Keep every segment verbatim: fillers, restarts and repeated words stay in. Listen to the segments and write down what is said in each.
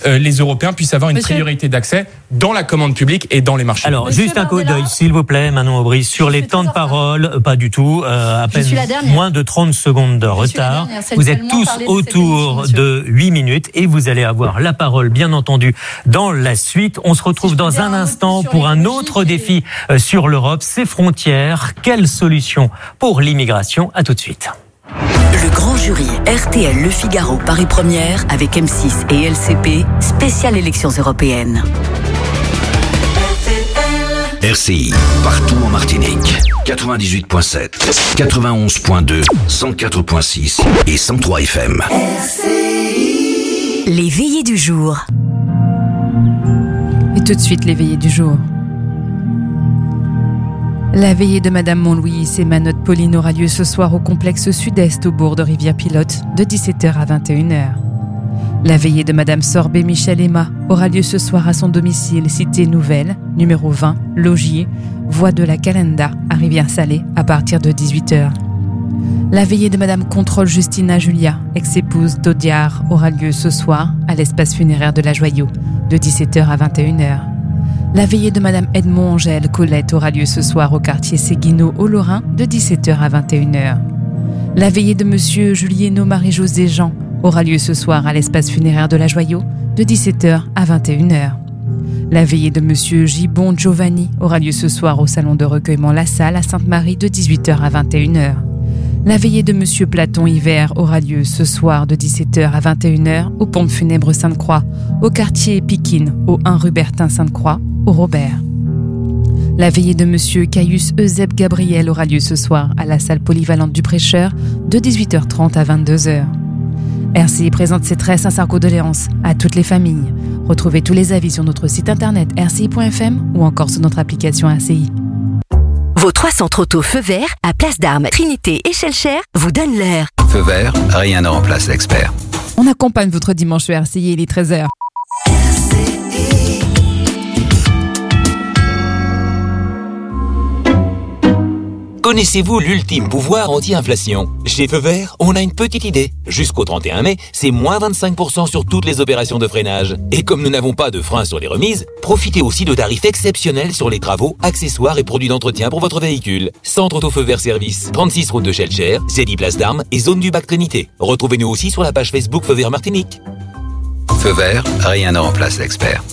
euh, les Européens puissent avoir une Monsieur... priorité d'accès dans la commande publique et dans les marchés. Alors, Monsieur juste un coup Bardella. d'œil, s'il vous plaît, Manon Aubry, sur les temps de parole, pas du tout, euh, à peine moins de trente secondes de retard. Vous êtes tous autour de huit minutes et vous allez avoir la parole, bien entendu, dans la suite. On se retrouve dans un instant pour un autre défi sur l'Europe, ses frontières. Quelle solution pour l'immigration? À tout de suite. Le grand jury R T L Le Figaro Paris Première avec M six et L C P, spéciale élections européennes. R C I, partout en Martinique. quatre-vingt-dix-huit virgule sept, quatre-vingt-onze virgule deux, cent quatre virgule six et cent trois F M. R C I. Les veillées du jour. Et tout de suite, les veillées du jour. La veillée de Madame Montlouis et Manotte Pauline aura lieu ce soir au complexe sud-est au bourg de Rivière-Pilote de dix-sept heures à vingt et une heures. La veillée de Madame Sorbet Michel Emma aura lieu ce soir à son domicile Cité Nouvelle, numéro vingt, Logier, voie de la Calenda à Rivière-Salée à partir de dix-huit heures. La veillée de Madame Contrôle Justina Julia, ex-épouse d'Audiard, aura lieu ce soir à l'espace funéraire de la Joyau de dix-sept heures à vingt et une heures. La veillée de Madame Edmond Angèle Colette aura lieu ce soir au quartier Séguineau au Lorrain de dix-sept heures à vingt et une heures. La veillée de Monsieur Julieno Marie-José Jean aura lieu ce soir à l'espace funéraire de la Joyau de dix-sept heures à vingt et une heures. La veillée de Monsieur Gibon Giovanni aura lieu ce soir au salon de recueillement La Salle à Sainte-Marie de dix-huit heures à vingt et une heures. La veillée de Monsieur Platon Hiver aura lieu ce soir de dix-sept heures à vingt et une heures aux pompes funèbres Sainte-Croix, au quartier Piquine, au un rue Bertin Sainte-Croix, au Robert. La veillée de Monsieur Caius Euseb Gabriel aura lieu ce soir à la salle polyvalente du Prêcheur de dix-huit heures trente à vingt-deux heures. R C I présente ses très sincères condoléances à toutes les familles. Retrouvez tous les avis sur notre site internet r c i point f m ou encore sur notre application R C I. Vos trois centres auto Feu Vert à Place d'Armes, Trinité et Schellcher vous donnent l'air. Feu vert, rien ne remplace l'expert. On accompagne votre dimanche sur R C I, il est treize heures. Connaissez-vous l'ultime pouvoir anti-inflation? Chez Feu Vert, on a une petite idée. Jusqu'au trente et un mai, c'est moins vingt-cinq pour cent sur toutes les opérations de freinage. Et comme nous n'avons pas de frein sur les remises, profitez aussi de tarifs exceptionnels sur les travaux, accessoires et produits d'entretien pour votre véhicule. Centre Auto Feu Vert Service, trente-six route de Schellcher, Zédy Place d'Armes et zone du Bac Trinité. Retrouvez-nous aussi sur la page Facebook Feu Vert Martinique. Feu vert, rien ne remplace l'expert.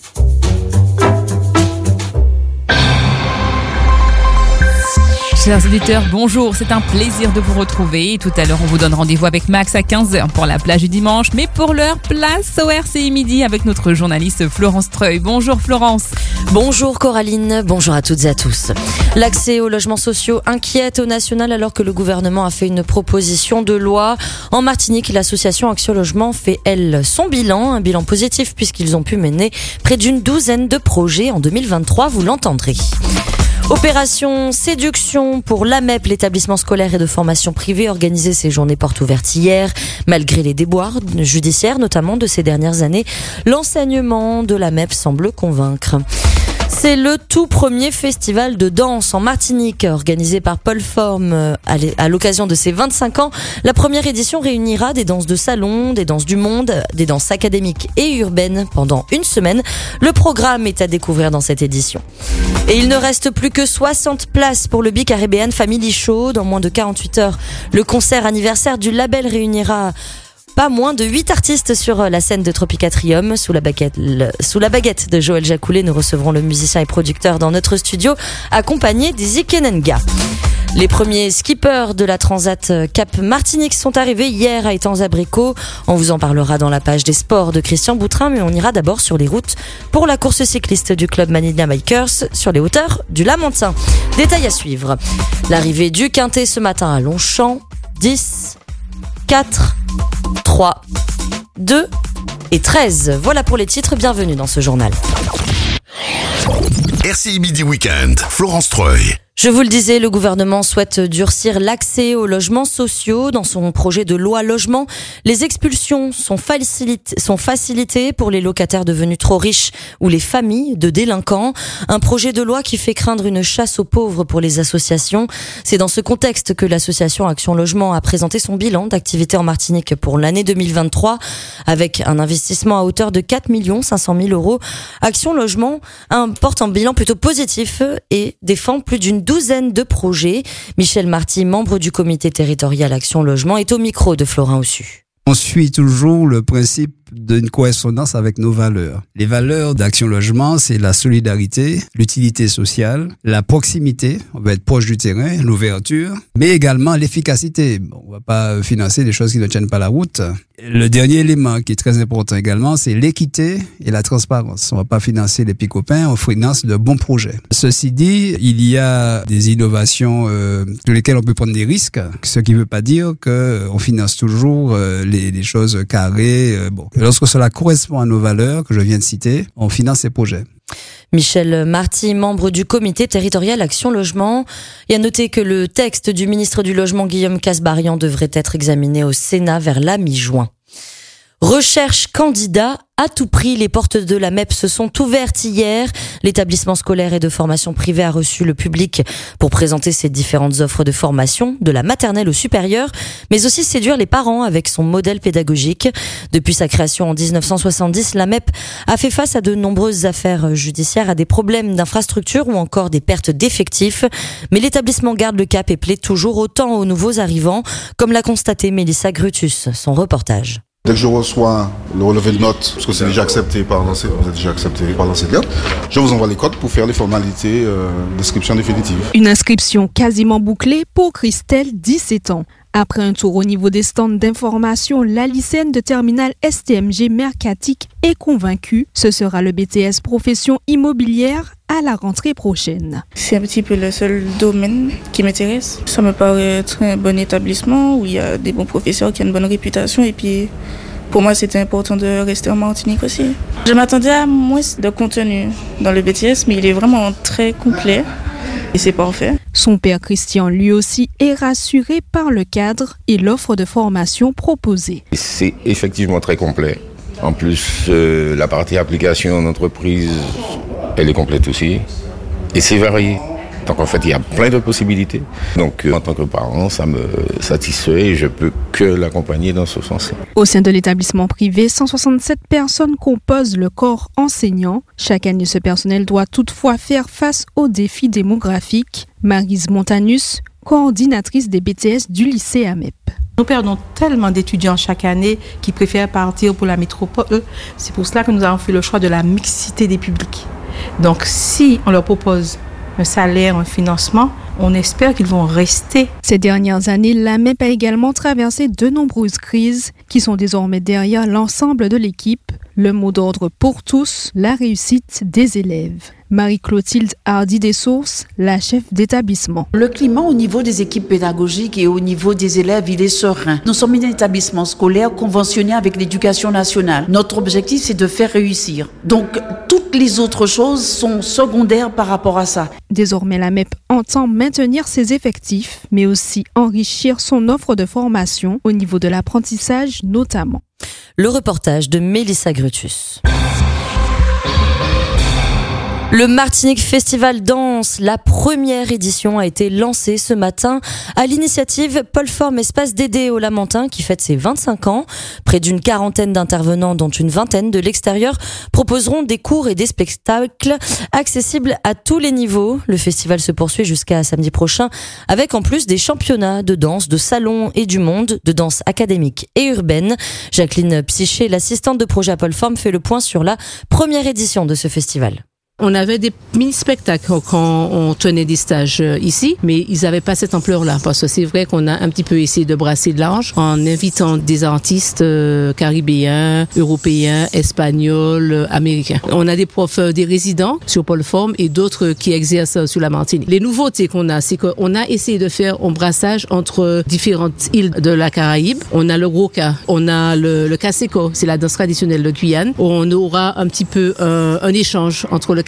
Chers auditeurs, bonjour, c'est un plaisir de vous retrouver. Tout à l'heure, on vous donne rendez-vous avec Max à quinze heures pour la plage du dimanche. Mais pour l'heure, place au R C I Midi avec notre journaliste Florence Treuil. Bonjour Florence. Bonjour Coraline, bonjour à toutes et à tous. L'accès aux logements sociaux inquiète au national alors que le gouvernement a fait une proposition de loi. En Martinique, l'association Action Logement fait, elle, son bilan, un bilan positif puisqu'ils ont pu mener près d'une douzaine de projets en deux mille vingt-trois, vous l'entendrez. Opération séduction pour l'A M E P, l'établissement scolaire et de formation privée, organisé ses journées portes ouvertes hier. Malgré les déboires judiciaires, notamment de ces dernières années, l'enseignement de l'A M E P semble convaincre. C'est le tout premier festival de danse en Martinique, organisé par Paul Forme à l'occasion de ses vingt-cinq ans. La première édition réunira des danses de salon, des danses du monde, des danses académiques et urbaines pendant une semaine. Le programme est à découvrir dans cette édition. Et il ne reste plus que soixante places pour le Big Caribbean Family Show. Dans moins de quarante-huit heures, le concert anniversaire du label réunira pas moins de huit artistes sur la scène de Tropicatrium. Sous la baguette, le, sous la baguette de Joël Jacoulet, nous recevrons le musicien et producteur dans notre studio, accompagné d'Izzy Kenenga. Les premiers skippers de la Transat Cap Martinique sont arrivés hier à Étangs-Abricots. On vous en parlera dans la page des sports de Christian Boutrin, mais on ira d'abord sur les routes pour la course cycliste du club Manila Bikers sur les hauteurs du Lamentin. Détail à suivre. L'arrivée du Quintet ce matin à Longchamp. dix, quatre, trois, deux et treize. Voilà pour les titres, bienvenue dans ce journal. R C I Midi Weekend, Florence Treuil. Je vous le disais, le gouvernement souhaite durcir l'accès aux logements sociaux. Dans son projet de loi logement, les expulsions sont facilitées, sont facilitées pour les locataires devenus trop riches ou les familles de délinquants. Un projet de loi qui fait craindre une chasse aux pauvres pour les associations. C'est dans ce contexte que l'association Action Logement a présenté son bilan d'activité en Martinique pour l'année deux mille vingt-trois. Avec un investissement à hauteur de quatre millions cinq cent mille euros, Action Logement porte un bilan plutôt positif et défend plus d'une douzaine de projets. Michel Marty, membre du comité territorial Action Logement, est au micro de Florin Ossu. On suit toujours le principe d'une correspondance avec nos valeurs. Les valeurs d'Action Logement, c'est la solidarité, l'utilité sociale, la proximité, on va être proche du terrain, l'ouverture, mais également l'efficacité. Bon, on va pas financer des choses qui ne tiennent pas la route. Le dernier élément qui est très important également, c'est l'équité et la transparence. On va pas financer les petits copains, on finance de bons projets. Ceci dit, il y a des innovations euh, sur lesquelles on peut prendre des risques, ce qui ne veut pas dire que on finance toujours euh, les, les choses carrées. Euh, bon. Lorsque cela correspond à nos valeurs que je viens de citer, on finance ces projets. Michel Marty, membre du comité territorial Action Logement. Il a noté que le texte du ministre du Logement Guillaume Kasbarian devrait être examiné au Sénat vers la mi-juin. Recherche candidat à tout prix. Les portes de la M E P se sont ouvertes hier. L'établissement scolaire et de formation privée a reçu le public pour présenter ses différentes offres de formation, de la maternelle au supérieur, mais aussi séduire les parents avec son modèle pédagogique. Depuis sa création en dix-neuf cent soixante-dix, la M E P a fait face à de nombreuses affaires judiciaires, à des problèmes d'infrastructure ou encore des pertes d'effectifs. Mais l'établissement garde le cap et plaît toujours autant aux nouveaux arrivants, comme l'a constaté Mélissa Grutus, son reportage. Dès que je reçois le relevé de notes, parce que c'est déjà accepté par l'enseignant, vous êtes déjà accepté par l'enseignant, je vous envoie les codes pour faire les formalités euh, d'inscription définitive. Une inscription quasiment bouclée pour Christelle, dix-sept ans. Après un tour au niveau des stands d'information, la lycéenne de terminale S T M G Mercatique est convaincue. Ce sera le B T S profession immobilière à la rentrée prochaine. C'est un petit peu le seul domaine qui m'intéresse. Ça me paraît être un bon établissement où il y a des bons professeurs qui ont une bonne réputation et puis pour moi c'était important de rester en Martinique aussi. Je m'attendais à moins de contenu dans le B T S mais il est vraiment très complet. Et c'est parfait. Son père Christian, lui aussi, est rassuré par le cadre et l'offre de formation proposée. C'est effectivement très complet. En plus, euh, la partie application en entreprise, elle est complète aussi. Et c'est varié. Donc en fait, il y a plein de possibilités. Donc euh, en tant que parent, ça me satisfait et je peux que l'accompagner dans ce sens-là. Au sein de l'établissement privé, cent soixante-sept personnes composent le corps enseignant. Chaque année, ce personnel doit toutefois faire face aux défis démographiques. Maryse Montanus, coordinatrice des B T S du lycée A M E P. Nous perdons tellement d'étudiants chaque année qui préfèrent partir pour la métropole. C'est pour cela que nous avons fait le choix de la mixité des publics. Donc si on leur propose un salaire, un financement, on espère qu'ils vont rester. Ces dernières années, la M E P a également traversé de nombreuses crises qui sont désormais derrière l'ensemble de l'équipe. Le mot d'ordre pour tous, la réussite des élèves. Marie-Clotilde Hardy des Sources, la chef d'établissement. Le climat au niveau des équipes pédagogiques et au niveau des élèves, il est serein. Nous sommes un établissement scolaire conventionné avec l'éducation nationale. Notre objectif, c'est de faire réussir. Donc, toutes les autres choses sont secondaires par rapport à ça. Désormais, la M E P entend maintenir ses effectifs, mais aussi enrichir son offre de formation au niveau de l'apprentissage notamment. Le reportage de Mélissa Grutus. Le Martinique Festival Danse, la première édition a été lancée ce matin à l'initiative Polform Espace Dédé au Lamentin qui fête ses vingt-cinq ans. Près d'une quarantaine d'intervenants, dont une vingtaine de l'extérieur, proposeront des cours et des spectacles accessibles à tous les niveaux. Le festival se poursuit jusqu'à samedi prochain avec en plus des championnats de danse, de salon et du monde, de danse académique et urbaine. Jacqueline Psyché, l'assistante de projet à Polform, fait le point sur la première édition de ce festival. On avait des mini-spectacles quand on tenait des stages ici, mais ils n'avaient pas cette ampleur-là, parce que c'est vrai qu'on a un petit peu essayé de brasser de large en invitant des artistes euh, caribéens, européens, espagnols, américains. On a des profs, euh, des résidents sur Polform et d'autres qui exercent sur la Martinique. Les nouveautés qu'on a, c'est qu'on a essayé de faire un brassage entre différentes îles de la Caraïbe. On a le Roca, on a le, le Caseco, c'est la danse traditionnelle de Guyane. On aura un petit peu euh, un échange entre le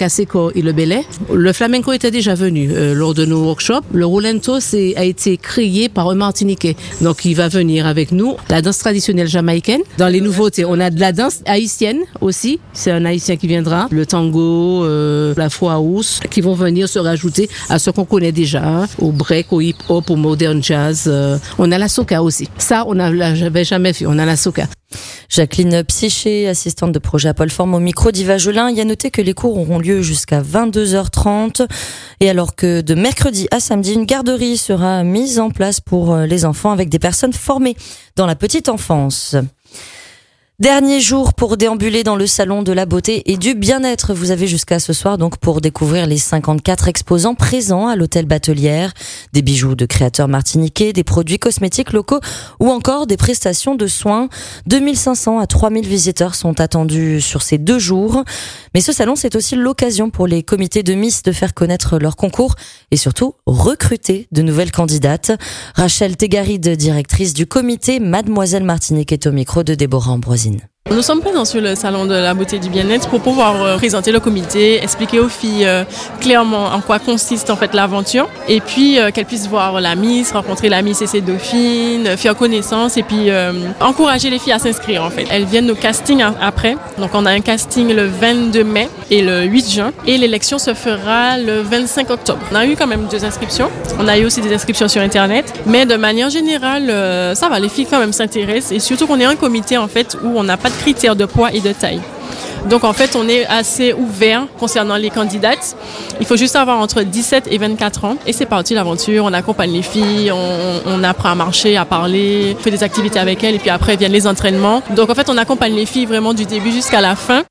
Caseco et le Belay. Le flamenco était déjà venu euh, lors de nos workshops. Le Rolento c'est, a été créé par un Martiniquais. Donc, il va venir avec nous. La danse traditionnelle jamaïcaine. Dans les nouveautés, on a de la danse haïtienne aussi. C'est un haïtien qui viendra. Le tango, euh, la afro house, qui vont venir se rajouter à ce qu'on connaît déjà, hein, au break, au hip-hop, au modern jazz. Euh, on a la soca aussi. Ça, on n'avait jamais vu. On a la soca. Jacqueline Psyché, assistante de projet à Paul Forme au micro d'Yva Jolin. Il y a noté que les cours auront lieu jusqu'à vingt-deux heures trente. Et alors que de mercredi à samedi, une garderie sera mise en place pour les enfants avec des personnes formées dans la petite enfance. Dernier jour pour déambuler dans le salon de la beauté et du bien-être. Vous avez jusqu'à ce soir donc pour découvrir les cinquante-quatre exposants présents à l'hôtel Batelière. Des bijoux de créateurs martiniquais, des produits cosmétiques locaux ou encore des prestations de soins. deux mille cinq cents à trois mille visiteurs sont attendus sur ces deux jours. Mais ce salon, c'est aussi l'occasion pour les comités de Miss de faire connaître leur concours et surtout recruter de nouvelles candidates. Rachel Tégaride, directrice du comité Mademoiselle Martinique, est au micro de Déborah Ambrosine. Nous sommes présents sur le salon de la beauté et du bien-être pour pouvoir euh, présenter le comité, expliquer aux filles euh, clairement en quoi consiste en fait l'aventure et puis euh, qu'elles puissent voir la Miss, rencontrer la Miss et ses dauphines, faire connaissance et puis euh, encourager les filles à s'inscrire en fait. Elles viennent au casting après, donc on a un casting le vingt-deux mai et le huit juin et l'élection se fera le vingt-cinq octobre. On a eu quand même deux inscriptions, on a eu aussi des inscriptions sur internet, mais de manière générale euh, ça va, les filles quand même s'intéressent et surtout qu'on est un comité en fait où on n'a pas de critères de poids et de taille. Donc en fait, on est assez ouvert concernant les candidates. Il faut juste avoir entre dix-sept et vingt-quatre ans. Et c'est parti l'aventure, on accompagne les filles, on, on apprend à marcher, à parler, on fait des activités avec elles et puis après viennent les entraînements. Donc en fait, on accompagne les filles vraiment du début jusqu'à la fin.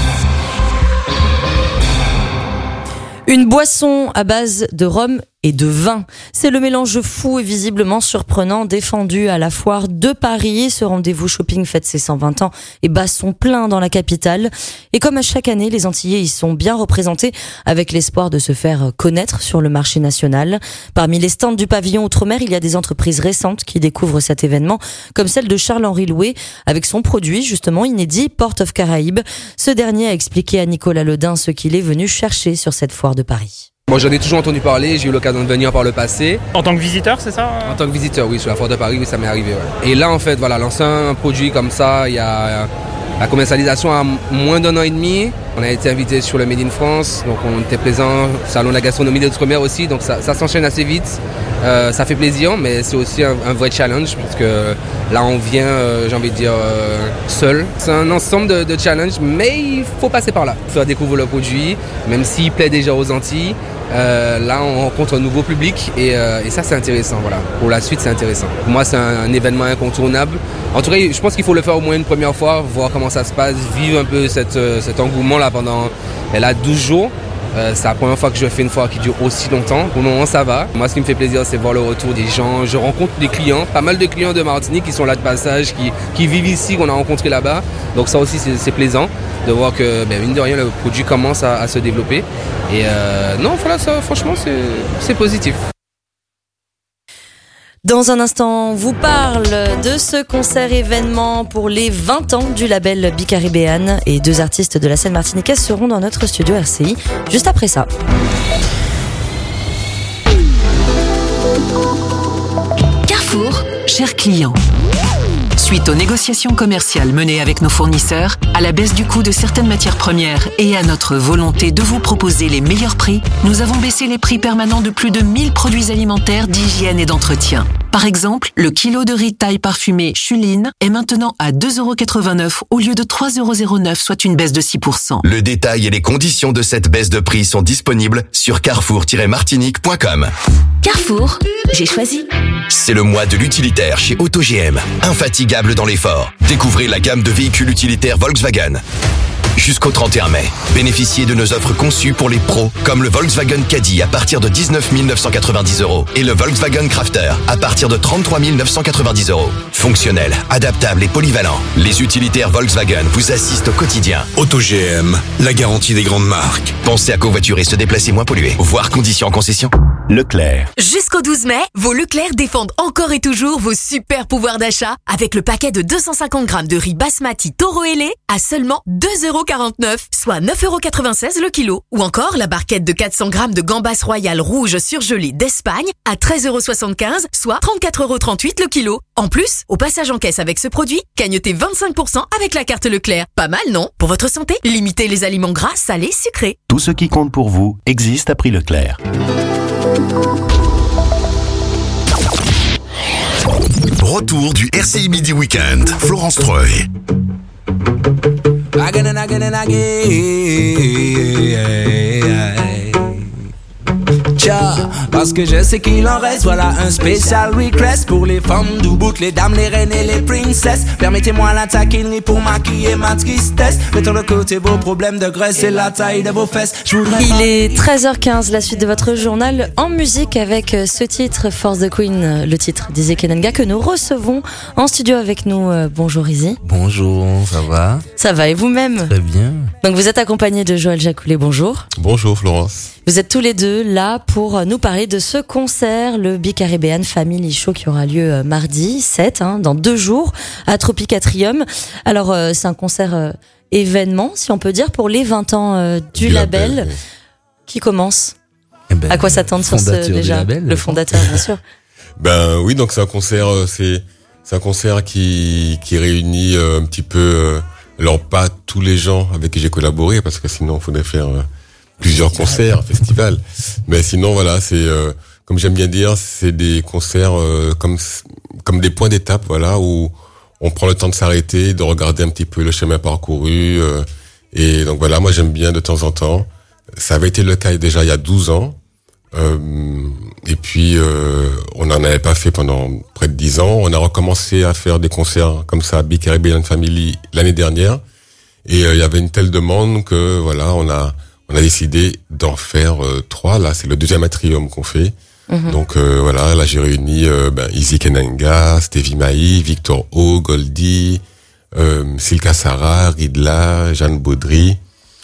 Une boisson à base de rhum et de vin. C'est le mélange fou et visiblement surprenant défendu à la foire de Paris. Ce rendez-vous shopping fête ses cent vingt ans et bat son plein dans la capitale. Et comme à chaque année, les Antillais y sont bien représentés avec l'espoir de se faire connaître sur le marché national. Parmi les stands du pavillon Outre-mer, il y a des entreprises récentes qui découvrent cet événement, comme celle de Charles-Henri Loué avec son produit justement inédit, Port of Caraïbes. Ce dernier a expliqué à Nicolas Ledin ce qu'il est venu chercher sur cette foire de Paris. Moi, j'en ai toujours entendu parler, j'ai eu l'occasion de venir par le passé. En tant que visiteur, c'est ça? En tant que visiteur, oui, sur la foire de Paris, oui, ça m'est arrivé. Ouais. Et là, en fait, voilà, lancer un produit comme ça, il y a la commercialisation à moins d'un an et demi. On a été invité sur le Made in France, donc on était présent, salon de la gastronomie de l'Outre-mer aussi, donc ça, ça s'enchaîne assez vite. Euh, ça fait plaisir, mais c'est aussi un, un vrai challenge, parce que là, on vient, euh, j'ai envie de dire, euh, seul. C'est un ensemble de, de challenges, mais il faut passer par là, faire découvrir le produit, même s'il plaît déjà aux Antilles. Euh, là, on rencontre un nouveau public et, euh, et ça, c'est intéressant. Voilà. Pour la suite, c'est intéressant. Pour moi, c'est un, un événement incontournable. En tout cas, je pense qu'il faut le faire au moins une première fois, voir comment ça se passe, vivre un peu cette, cet engouement-là pendant là, douze jours. Euh, c'est la première fois que je fais une foire qui dure aussi longtemps. Pour le moment, ça va. Moi, ce qui me fait plaisir, c'est voir le retour des gens. Je rencontre des clients, pas mal de clients de Martinique qui sont là de passage, qui, qui vivent ici, qu'on a rencontrés là-bas. Donc ça aussi, c'est, c'est plaisant de voir que, ben, mine de rien, le produit commence à, à se développer. Et euh, non, voilà, ça, franchement, c'est, c'est positif. Dans un instant, on vous parle de ce concert événement pour les vingt ans du label Bicaribéan et deux artistes de la scène martiniquaise seront dans notre studio R C I juste après ça. Carrefour, chers clients. Suite aux négociations commerciales menées avec nos fournisseurs, à la baisse du coût de certaines matières premières et à notre volonté de vous proposer les meilleurs prix, nous avons baissé les prix permanents de plus de mille produits alimentaires d'hygiène et d'entretien. Par exemple, le kilo de riz taille parfumé Chuline est maintenant à deux euros quatre-vingt-neuf au lieu de trois euros neuf, soit une baisse de six pour cent. Le détail et les conditions de cette baisse de prix sont disponibles sur carrefour tiret martinique point com. Carrefour, j'ai choisi. C'est le mois de l'utilitaire chez Auto G M. Infatigable dans l'effort. Découvrez la gamme de véhicules utilitaires Volkswagen. Jusqu'au trente et un mai, bénéficiez de nos offres conçues pour les pros, comme le Volkswagen Caddy à partir de dix-neuf mille neuf cent quatre-vingt-dix euros et le Volkswagen Crafter à partir de trente-trois mille neuf cent quatre-vingt-dix euros. Fonctionnel, adaptable et polyvalent, les utilitaires Volkswagen vous assistent au quotidien. Auto G M, la garantie des grandes marques. Pensez à covoiturer et se déplacer moins pollué. Voir conditions en concession. Leclerc. Jusqu'au douze mai, vos Leclerc défendent encore et toujours vos super pouvoirs d'achat avec le paquet de deux cent cinquante grammes de riz basmati Toro ailé à seulement deux euros quarante-neuf, soit neuf euros quatre-vingt-seize le kilo. Ou encore la barquette de quatre cents grammes de gambas royales rouges surgelées d'Espagne à treize euros soixante-quinze, soit trente-quatre euros trente-huit le kilo. En plus, au passage en caisse avec ce produit, gagnotez vingt-cinq pour cent avec la carte Leclerc. Pas mal, non? Pour votre santé, limitez les aliments gras, salés, sucrés. Tout ce qui compte pour vous existe à prix Leclerc. Retour du R C I Midi Weekend. Florence Treuil. Again and again and again. Tcha, parce que je sais qu'il en reste. Voilà un spécial request pour les femmes du bout, les dames, les reines et les princesses. Permettez-moi la taquinerie pour maquiller ma tristesse. Mettons de côté vos problèmes de graisse et la taille de vos fesses. Il est treize heures quinze, la suite de votre journal en musique avec ce titre For the Queen, le titre d'Izzy Kenanga que nous recevons en studio avec nous. Bonjour Izzy. Bonjour, ça va? Ça va et vous-même? Très bien. Donc vous êtes accompagné de Joël Jacoulet, bonjour. Bonjour Florence. Vous êtes tous les deux là pour nous parler de ce concert, le Bi-Caribbean Family Show qui aura lieu mardi sept, hein, dans deux jours, à Tropicatrium. Alors euh, c'est un concert euh, événement, si on peut dire, pour les vingt ans euh, du, du label, label oui. Qui commence. Eh ben, à quoi s'attendre sur ce déjà label, le fondateur, bien sûr. Ben oui, donc c'est un concert, c'est c'est un concert qui qui réunit euh, un petit peu, euh, alors pas tous les gens avec qui j'ai collaboré parce que sinon il faudrait faire euh, plusieurs concerts, festival. Mais sinon voilà, c'est euh, comme j'aime bien dire, c'est des concerts euh, comme comme des points d'étape, voilà, où on prend le temps de s'arrêter, de regarder un petit peu le chemin parcouru. Euh, et donc voilà, moi j'aime bien de temps en temps. Ça avait été le cas déjà il y a douze ans. Euh, et puis euh, on n'en avait pas fait pendant près de dix ans. On a recommencé à faire des concerts comme ça, Bi-Caribbean Family, l'année dernière. Et euh, il y avait une telle demande que voilà, on a on a décidé d'en faire euh, trois. Là, c'est le deuxième atrium qu'on fait. Mm-hmm. Donc euh, voilà, là j'ai réuni euh, ben, Izzy Kenanga, Stevie Maï, Victor O, Goldie, euh, Silka Sarah, Ridla, Jeanne Baudry.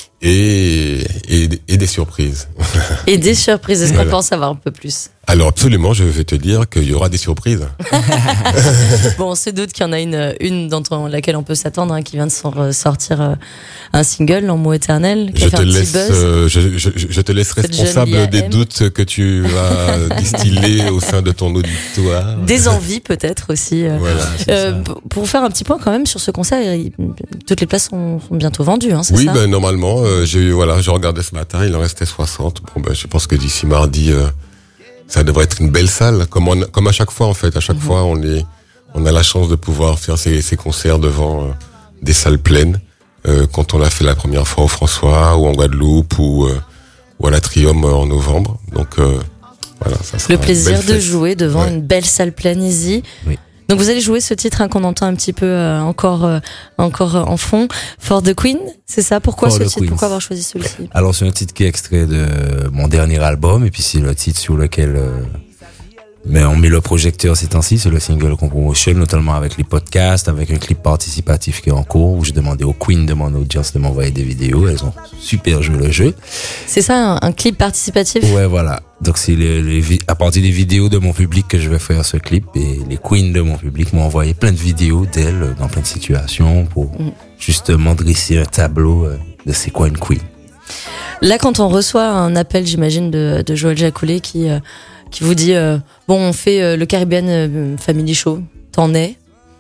Et, et, et des surprises. Et des surprises, est-ce voilà. qu'on peut en savoir un peu plus? Alors absolument, je vais te dire qu'il y aura des surprises. Bon, on se doute qu'il y en a une, une dans laquelle on peut s'attendre, hein, qui vient de sortir euh, un single, En mots éternels, qui je a fait te un laisse, petit buzz. Euh, je, je, je te laisse responsable des doutes que tu vas distiller au sein de ton auditoire. Des envies peut-être aussi. Euh, voilà, euh, pour faire un petit point quand même sur ce concert, il, toutes les places sont, sont bientôt vendues, hein, c'est oui, ça? Oui, ben normalement, euh, j'ai voilà, je regardais ce matin, il en restait soixante. Bon ben, je pense que d'ici mardi. Euh, Ça devrait être une belle salle, comme on, comme à chaque fois en fait. À chaque mmh. fois, on est, on a la chance de pouvoir faire ces, ces concerts devant euh, des salles pleines. Euh, quand on l'a fait la première fois au François ou en Guadeloupe ou, euh, ou à l'Atrium en novembre. Donc euh, voilà, ça sera le plaisir une belle de fête. jouer devant ouais. une belle salle pleine, Izzy. Oui. Donc vous allez jouer ce titre, hein, qu'on entend un petit peu euh, encore, euh, encore en fond, For the Queen, c'est ça? Pourquoi For ce the titre? Queens. Pourquoi avoir choisi celui-ci? Alors c'est un titre qui est extrait de mon dernier album et puis c'est le titre sur lequel euh, mais on met le projecteur ces temps-ci, c'est le single qu'on promotionne, notamment avec les podcasts, avec un clip participatif qui est en cours où j'ai demandé aux Queens de mon audience de m'envoyer des vidéos. Elles ont super joué le jeu. C'est ça, un, un clip participatif? Ouais, voilà. Donc c'est les, les, à partir des vidéos de mon public que je vais faire ce clip et les Queens de mon public m'ont envoyé plein de vidéos d'elles dans plein de situations pour mm. justement dresser un tableau de c'est quoi une Queen. Là, quand on reçoit un appel, j'imagine, de, de Joël Jacoulet qui... Euh, qui vous dit euh, bon, on fait euh, le Caribbean euh, Family Show, t'en es?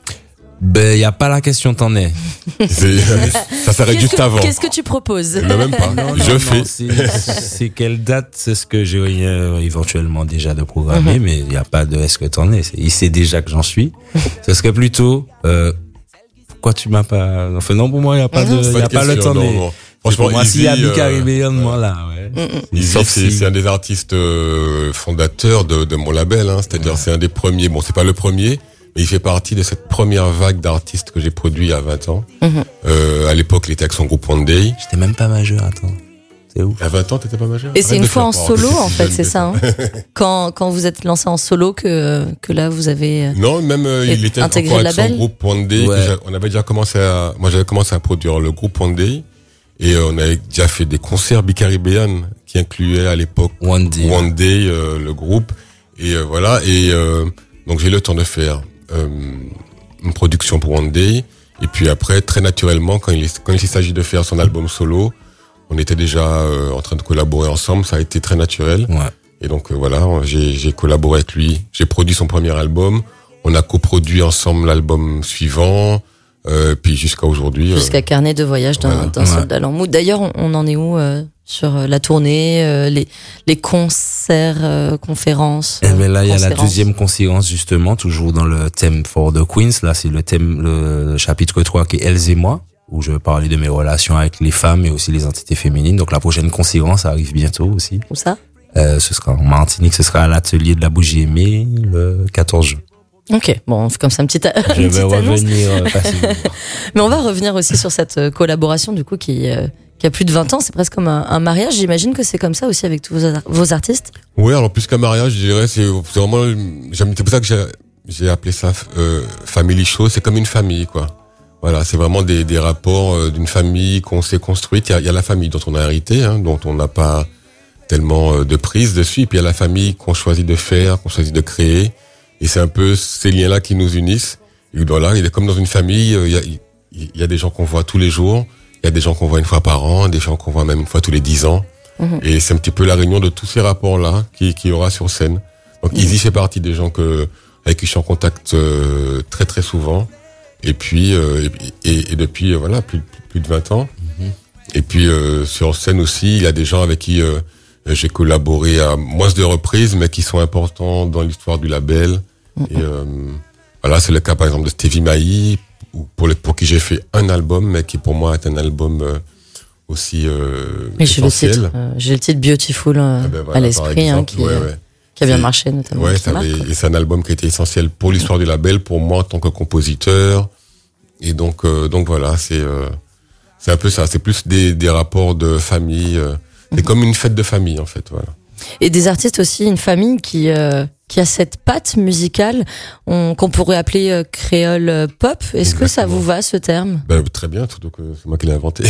Ben y a pas la question t'en es. Ça s'arrête juste que, avant. Qu'est-ce que tu proposes? Non, même pas. Non, je non, fais. Non, c'est, c'est quelle date? C'est ce que j'ai euh, éventuellement déjà de programmer, mm-hmm. mais il y a pas de est-ce que t'en es. C'est, il sait déjà que j'en suis. Ce serait plutôt euh, pourquoi tu m'as pas. Enfin non, pour moi il y a pas mm-hmm. de, il y a pas le temps est. Franchement, moi, s'il y a euh, Bi-Caribbean, moi là, ouais. Izzy, c'est, c'est un des artistes euh, fondateurs de, de mon label, hein. C'est-à-dire, ouais. c'est un des premiers. Bon, c'est pas le premier, mais il fait partie de cette première vague d'artistes que j'ai produit il y a vingt ans. Mm-hmm. Euh, à l'époque, il était avec son groupe One Day. J'étais même pas majeur, attends. C'est ouf. À vingt ans, t'étais pas majeur? Et c'est une fois en solo, en fait, c'est ça, hein. quand, quand vous êtes lancé en solo que, que là, vous avez. Non, même, euh, il était encore avec son groupe One Day. Ouais. On avait déjà commencé à, moi j'avais commencé à produire le groupe One Day. Et on avait déjà fait des concerts Bi-Caribbean qui incluait à l'époque One Day, One Day euh, le groupe. Et euh, voilà. Et euh, donc j'ai eu le temps de faire euh, une production pour One Day. Et puis après, très naturellement, quand il, quand il s'agit de faire son album solo, on était déjà euh, en train de collaborer ensemble. Ça a été très naturel. Ouais. Et donc euh, voilà, j'ai, j'ai collaboré avec lui. J'ai produit son premier album. On a coproduit ensemble l'album suivant. Euh, puis jusqu'à aujourd'hui. Jusqu'à euh, Carnet de voyage d'un, voilà. d'un soldat en mood. D'ailleurs, on, on en est où euh, sur la tournée, euh, les, les concerts, euh, conférences Eh ben là, il y a la conférences. deuxième conférence, justement, toujours dans le thème For the Queens. Là, c'est le thème, le chapitre trois qui est Elles et moi, où je vais parler de mes relations avec les femmes et aussi les entités féminines. Donc la prochaine conférence arrive bientôt aussi. Où ça? Euh, ce sera en Martinique, ce sera à l'atelier de la Bougie Aimée le quatorze juin. Ok, bon, on fait comme ça un petit, a- Je une vais petite annonce. revenir euh, facilement. Mais on va revenir aussi sur cette euh, collaboration du coup qui, euh, qui a plus de vingt ans. C'est presque comme un, un mariage. J'imagine que c'est comme ça aussi avec tous vos, ar- vos artistes. Oui, alors plus qu'un mariage, je dirais, c'est, c'est vraiment, j'aime- c'est pour ça que j'ai, j'ai appelé ça euh, Family Show. C'est comme une famille, quoi. Voilà, c'est vraiment des, des rapports euh, d'une famille qu'on s'est construite. Il y a, il y a la famille dont on a hérité, hein, dont on n'a pas tellement euh, de prise dessus. Et puis il y a la famille qu'on choisit de faire, qu'on choisit de créer. Et c'est un peu ces liens-là qui nous unissent. Et voilà, il est comme dans une famille, euh, il y a, il y a des gens qu'on voit tous les jours, il y a des gens qu'on voit une fois par an, des gens qu'on voit même une fois tous les dix ans. Mhm. Et c'est un petit peu la réunion de tous ces rapports-là qui, qui y aura sur scène. Donc, Izzy fait partie des gens que, avec qui je suis en contact euh, très très souvent. Et puis, euh, et, et, et depuis, euh, voilà, plus, plus, plus de vingt ans. Mhm. Et puis, euh, sur scène aussi, il y a des gens avec qui euh, j'ai collaboré à moins de reprises, mais qui sont importants dans l'histoire du label. Mhm. Et euh, voilà, c'est le cas par exemple de Stevie Maï, pour, le, pour qui j'ai fait un album, mais qui pour moi est un album euh, aussi euh, Et j'ai le essentiel. titre, euh, j'ai le titre Beautiful euh, Ah ben voilà, à l'esprit, par hein, exemple, qui, ouais, euh, ouais. qui a bien C'est- marché notamment. Ouais, avec ça Marc, avait- quoi. et c'est un album qui a été essentiel pour l'histoire du label, pour moi en tant que compositeur. Et donc, euh, donc voilà, c'est euh, c'est un peu ça. C'est plus des, des rapports de famille. euh, c'est comme une fête de famille en fait. Voilà. Et des artistes aussi, une famille qui euh, qui a cette patte musicale on, qu'on pourrait appeler euh, créole euh, pop. Est-ce que ça vous va ce terme? Ben, très bien, surtout que c'est moi qui l'ai inventé.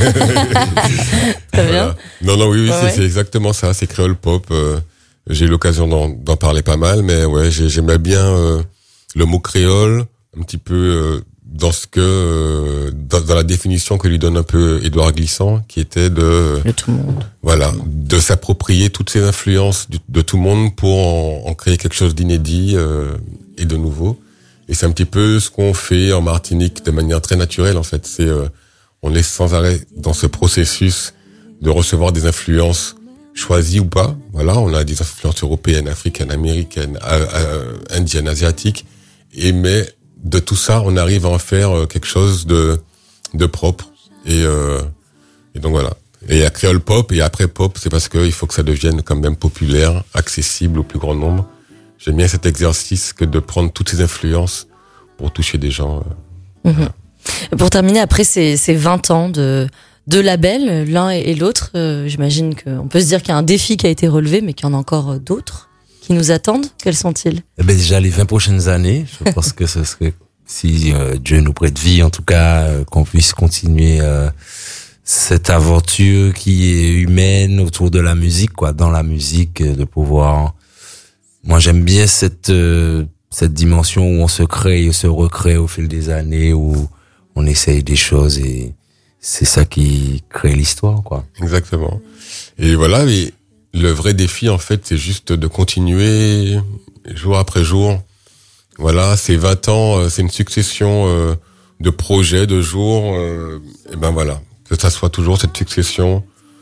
Très bien. Non, non, oui, oui, Ouais, c'est, ouais. c'est exactement ça. C'est créole pop. euh, j'ai eu l'occasion d'en, d'en parler pas mal, mais ouais, j'ai, j'aimais bien euh, le mot créole, un petit peu euh, dans ce que euh, dans, dans la définition que lui donne un peu Édouard Glissant, qui était de de tout le monde. Voilà, de s'approprier toutes ces influences du- de tout le monde pour en, en créer quelque chose d'inédit euh, et de nouveau. Et c'est un petit peu ce qu'on fait en Martinique de manière très naturelle en fait. C'est euh, on est sans arrêt dans ce processus de recevoir des influences choisies ou pas. Voilà, on a des influences européennes, africaines, américaines, euh, euh, indiennes, asiatiques. Et mais de tout ça, on arrive à en faire euh, quelque chose de de propre. Et, euh, et donc voilà. Et à créole pop et après pop, c'est parce qu'il faut que ça devienne quand même populaire, accessible au plus grand nombre. J'aime bien cet exercice que de prendre toutes ces influences pour toucher des gens. euh, Mhm. Et pour terminer, après ces, ces vingt ans de, de label, l'un et, et l'autre, euh, j'imagine qu'on peut se dire qu'il y a un défi qui a été relevé, mais qu'il y en a encore euh, d'autres qui nous attendent. Quels sont-ils? Eh ben déjà les vingt prochaines années, je pense que ce serait, si euh, Dieu nous prête vie en tout cas, euh, qu'on puisse continuer euh, cette aventure qui est humaine autour de la musique, quoi, dans la musique, euh, de pouvoir. Moi, j'aime bien cette euh, cette dimension où on se crée et se recrée au fil des années, où on essaye des choses et c'est ça qui crée l'histoire, quoi. Exactement. Et voilà, et le vrai défi, en fait, c'est juste de continuer jour après jour. Voilà, c'est vingt ans, euh, c'est une succession euh, de projets, de jours. Euh, et ben voilà, que ça soit toujours cette succession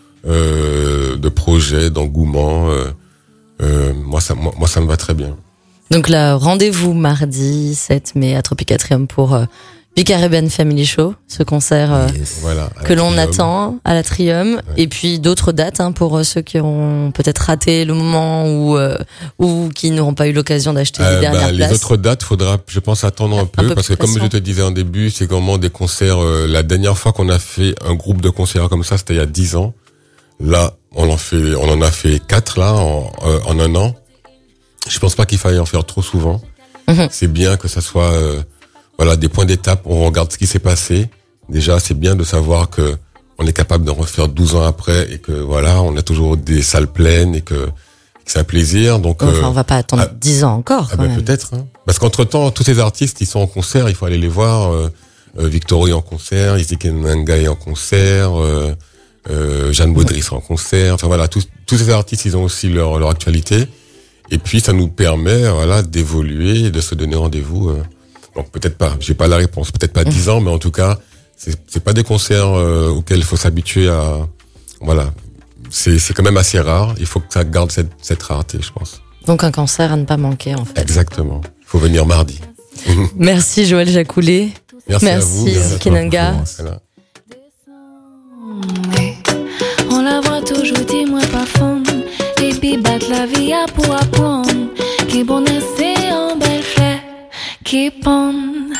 euh, de projets, d'engouement. Euh, euh, moi, ça, moi, moi, ça me va très bien. Donc là, rendez-vous mardi sept mai à Tropicatrium pour euh, Caribbean Family Show, ce concert euh, Voilà, à que l'on l'Atrium. attend à l'Atrium, et puis d'autres dates hein, pour euh, ceux qui ont peut-être raté le moment ou euh, ou qui n'auront pas eu l'occasion d'acheter Euh, les dernières bah, les places. autres dates, faudra, je pense, attendre un peu, peu parce que plus comme je patient. te disais en début, c'est vraiment des concerts. euh, la dernière fois qu'on a fait un groupe de concerts comme ça, c'était il y a dix ans. Là, on en fait, on en a fait quatre là en, euh, en un an. Je pense pas qu'il faille en faire trop souvent. Mhm. C'est bien que ça soit, euh, voilà, des points d'étape. On regarde ce qui s'est passé. Déjà, c'est bien de savoir que on est capable d'en refaire douze ans après et que voilà, on a toujours des salles pleines et que, que c'est un plaisir. Donc, enfin, euh, on va pas attendre ah, dix ans encore. Ah quand ben même. Peut-être. Hein. Parce qu'entre-temps, tous ces artistes, ils sont en concert, il faut aller les voir. Euh, euh, Victor est en concert, Izzy Nanga est en concert, euh, euh, Jeanne Baudry est en concert. Enfin voilà, tous, tous ces artistes, ils ont aussi leur, leur actualité. Et puis, ça nous permet, voilà, d'évoluer, de se donner rendez-vous. Euh, donc peut-être pas, j'ai pas la réponse, peut-être pas dix ans, mais en tout cas, c'est, c'est pas des concerts euh, auxquels il faut s'habituer à. Voilà, c'est, c'est quand même assez rare. Il faut que ça garde cette, cette rareté, je pense. Donc un concert à ne pas manquer, en fait. Exactement. Il faut venir mardi. Merci Joël Jacoulet. Merci, merci à vous. Merci Kinanga. On la voit toujours, dis-moi pas fond. Et puis battre la vie à pour apprendre. Qui bon c'est en belle fleur. Qui pond.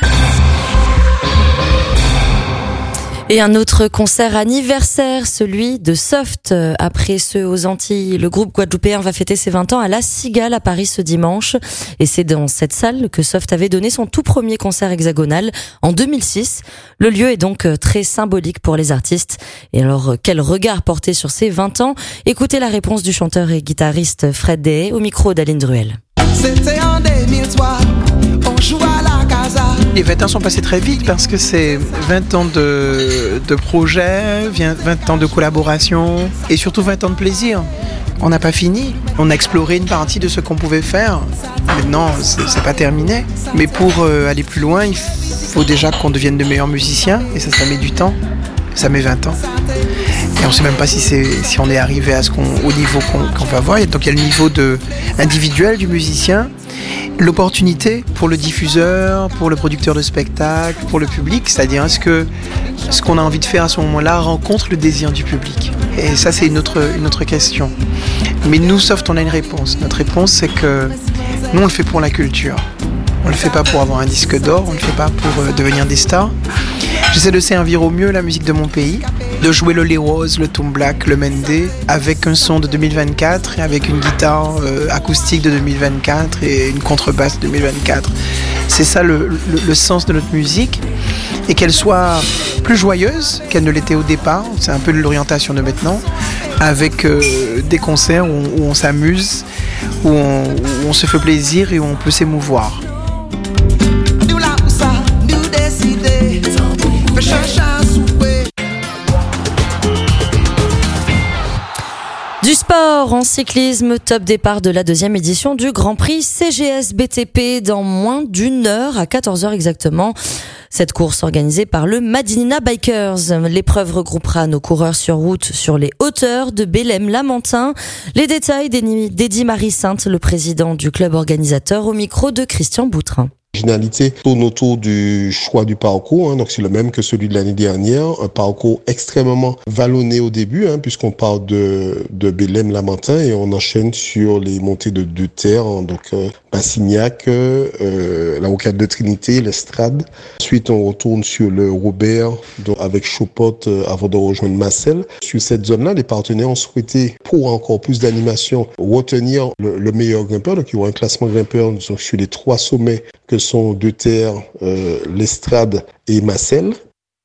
Et un autre concert anniversaire, celui de Soft. Après ceux aux Antilles, le groupe guadeloupéen va fêter ses vingt ans à La Cigale à Paris ce dimanche. Et c'est dans cette salle que Soft avait donné son tout premier concert hexagonal en deux mille six. Le lieu est donc très symbolique pour les artistes. Et alors, quel regard porter sur ces vingt ans? Écoutez la réponse du chanteur et guitariste Fred Dehaye au micro d'Aline Druel. C'était en deux mille trois, on joue à la casa. Les vingt ans sont passés très vite parce que c'est vingt ans de, de projet, vingt ans de collaboration et surtout vingt ans de plaisir. On n'a pas fini, on a exploré une partie de ce qu'on pouvait faire. Maintenant, c'est, c'est pas terminé. Mais pour euh, aller plus loin, il faut déjà qu'on devienne de meilleurs musiciens et ça, ça met du temps. Ça met vingt ans. Et on ne sait même pas si, c'est, si on est arrivé à ce qu'on, au niveau qu'on, qu'on va avoir. Donc il y a le niveau de, individuel du musicien, l'opportunité pour le diffuseur, pour le producteur de spectacle, pour le public. C'est-à-dire, est-ce que ce qu'on a envie de faire à ce moment-là rencontre le désir du public? Et ça, c'est une autre, une autre question. Mais nous, Soft, on a une réponse. Notre réponse, c'est que nous, on le fait pour la culture. On ne le fait pas pour avoir un disque d'or, on ne le fait pas pour euh, devenir des stars. J'essaie de servir au mieux la musique de mon pays, de jouer le Leroz, le Tom Black, le Mendé, avec un son de deux mille vingt-quatre et avec une guitare euh, acoustique de deux mille vingt-quatre et une contrebasse de deux mille vingt-quatre. C'est ça le, le, le sens de notre musique. Et qu'elle soit plus joyeuse qu'elle ne l'était au départ, c'est un peu l'orientation de maintenant, avec euh, des concerts où on, où on s'amuse, où on, où on se fait plaisir et où on peut s'émouvoir. Du sport en cyclisme, top départ de la deuxième édition du Grand Prix C G S B T P dans moins d'une heure, à quatorze heures exactement. Cette course organisée par le Madinina Bikers. L'épreuve regroupera nos coureurs sur route sur les hauteurs de Bélem-Lamentin. Les détails d'Eddy Marie-Sainte, le président du club organisateur, au micro de Christian Boutrin. L'originalité tourne autour du choix du parcours, hein, donc c'est le même que celui de l'année dernière, un parcours extrêmement vallonné au début, hein, puisqu'on part de, de Bélem-Lamentin et on enchaîne sur les montées de deux terres, hein, donc euh, Bassignac, euh, la rocade de Trinité, l'Estrade. Ensuite, on retourne sur le Robert, donc avec Chopot, euh, avant de rejoindre Marcel. Sur cette zone-là, les partenaires ont souhaité, pour encore plus d'animation, retenir le, le meilleur grimpeur, donc il y aura un classement grimpeur donc, sur les trois sommets que sont Deux Terres, euh, l'Estrade et Marcel.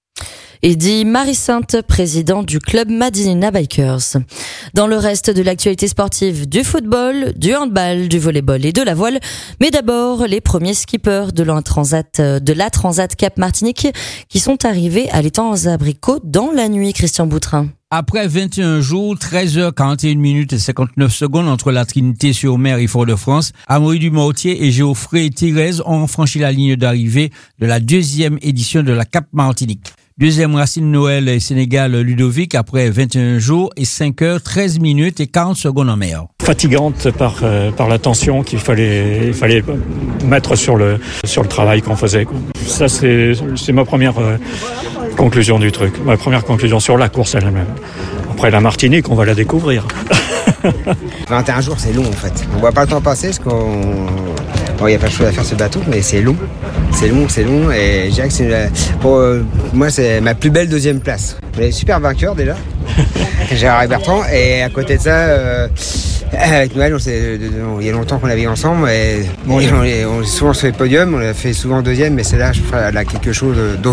Eddy Marie-Sainte, président du club Madinina Bikers. Dans le reste de l'actualité sportive, du football, du handball, du volleyball et de la voile. Mais d'abord, les premiers skippers de la Transat, de la Transat Cap Martinique qui sont arrivés à l'étang aux Abricots dans la nuit, Christian Boutrin. Après vingt et un jours, treize heures quarante et une minutes et cinquante-neuf secondes entre la Trinité-sur-Mer et Fort-de-France, Amaury Dumortier et Geoffrey Thérèse ont franchi la ligne d'arrivée de la deuxième édition de la Cap Martinique. Deuxième Racine Noël et Sénégal Ludovic après vingt et un jours et cinq heures treize minutes et quarante secondes en mer. Fatigante par euh, par la tension qu'il fallait il fallait mettre sur le sur le travail qu'on faisait. Ça c'est c'est ma première euh, conclusion du truc, ma première conclusion sur la course elle-même. Après la Martinique, on va la découvrir. vingt et un jours, c'est long en fait. On voit pas le temps passer parce qu'on bon, il y a pas de chose à faire sur le bateau, mais c'est long. C'est long, c'est long et je dirais que c'est pour euh, moi c'est ma plus belle deuxième place. On est super vainqueur déjà. Gérard et Bertrand et à côté de ça euh, avec Noël, on s'est, il y a longtemps qu'on avait ensemble et bon, on, est, on est souvent sur les podiums, on l'a fait souvent deuxième, mais c'est là je ferai là quelque chose d'autre.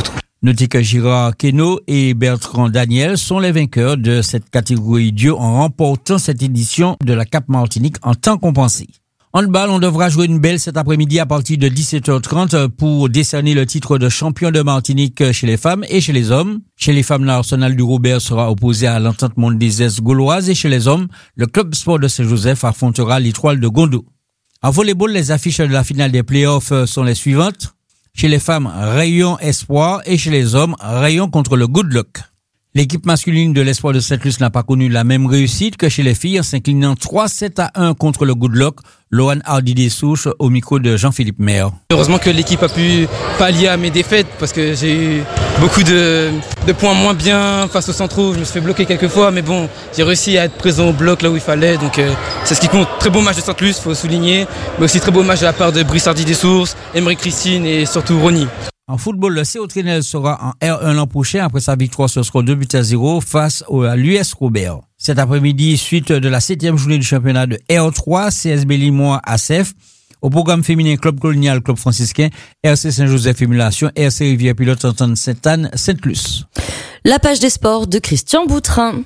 Notez que Girard Queneau et Bertrand Daniel sont les vainqueurs de cette catégorie duo en remportant cette édition de la Cap Martinique en temps compensé. Handball, on devra jouer une belle cet après-midi à partir de dix-sept heures trente pour décerner le titre de champion de Martinique chez les femmes et chez les hommes. Chez les femmes, l'Arsenal du Robert sera opposé à l'Entente Mondésaise gauloise et chez les hommes, le Club Sport de Saint-Joseph affrontera l'Étoile de Gondo. En volleyball, les affiches de la finale des playoffs sont les suivantes. Chez les femmes, Rayon Espoir et chez les hommes, Rayon contre le Good Luck. L'équipe masculine de l'Espoir de Sainte-Luce n'a pas connu la même réussite que chez les filles en s'inclinant trois sept à un contre le Good Luck. Lohan Hardy-Dessouches au micro de Jean-Philippe Maire. Heureusement que l'équipe a pu pallier à mes défaites parce que j'ai eu beaucoup de, de points moins bien face aux centraux. Je me suis fait bloquer quelques fois, mais bon, j'ai réussi à être présent au bloc là où il fallait. Donc euh, c'est ce qui compte. Très beau match de Sainte-Luce, il faut souligner. Mais aussi très beau match de la part de Brice Hardy-Dessouches, Emery Christine et surtout Ronny. En football, le C O Trinel sera en R un l'an prochain après sa victoire sur score deux buts à zéro face à l'U S Robert. Cet après-midi, suite de la septième journée du championnat de R trois, C S B Limois A C F. Au programme féminin, Club Colonial, Club Franciscain, R C Saint-Joseph Émulation, R C Rivière Pilote, Entente Sainte-Anne, Sainte-Luce. La page des sports de Christian Boutrin.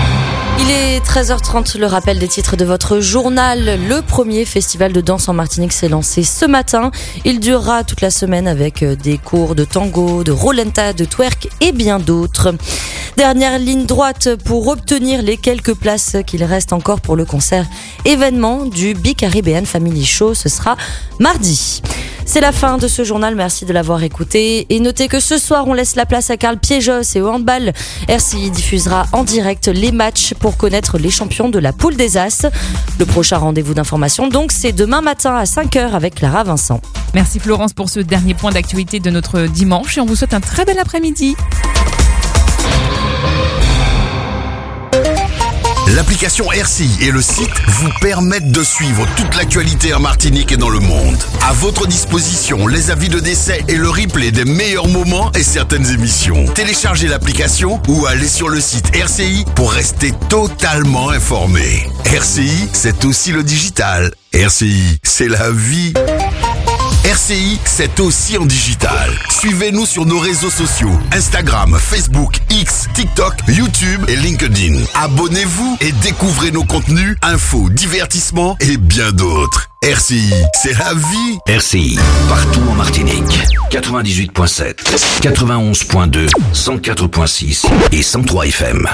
Il est treize heures trente, le rappel des titres de votre journal. Le premier festival de danse en Martinique s'est lancé ce matin. Il durera toute la semaine avec des cours de tango, de rolenta, de twerk et bien d'autres. Dernière ligne droite pour obtenir les quelques places qu'il reste encore pour le concert événement du Bi-Caribbean Family Show. Ce sera mardi. C'est la fin de ce journal, merci de l'avoir écouté. Et notez que ce soir, on laisse la place à Karl Piégos et au handball. R C I diffusera en direct les matchs pour connaître les champions de la poule des As. Le prochain rendez-vous d'information, donc, c'est demain matin à cinq heures avec Clara Vincent. Merci Florence pour ce dernier point d'actualité de notre dimanche et on vous souhaite un très bel après-midi. L'application R C I et le site vous permettent de suivre toute l'actualité en Martinique et dans le monde. À votre disposition, les avis de décès et le replay des meilleurs moments et certaines émissions. Téléchargez l'application ou allez sur le site R C I pour rester totalement informé. R C I, c'est aussi le digital. R C I, c'est la vie. R C I, c'est aussi en digital. Suivez-nous sur nos réseaux sociaux. Instagram, Facebook, X, TikTok, YouTube et LinkedIn. Abonnez-vous et découvrez nos contenus, infos, divertissements et bien d'autres. R C I, c'est la vie. R C I, partout en Martinique. quatre-vingt-dix-huit virgule sept, quatre-vingt-onze virgule deux, cent quatre virgule six et cent trois F M.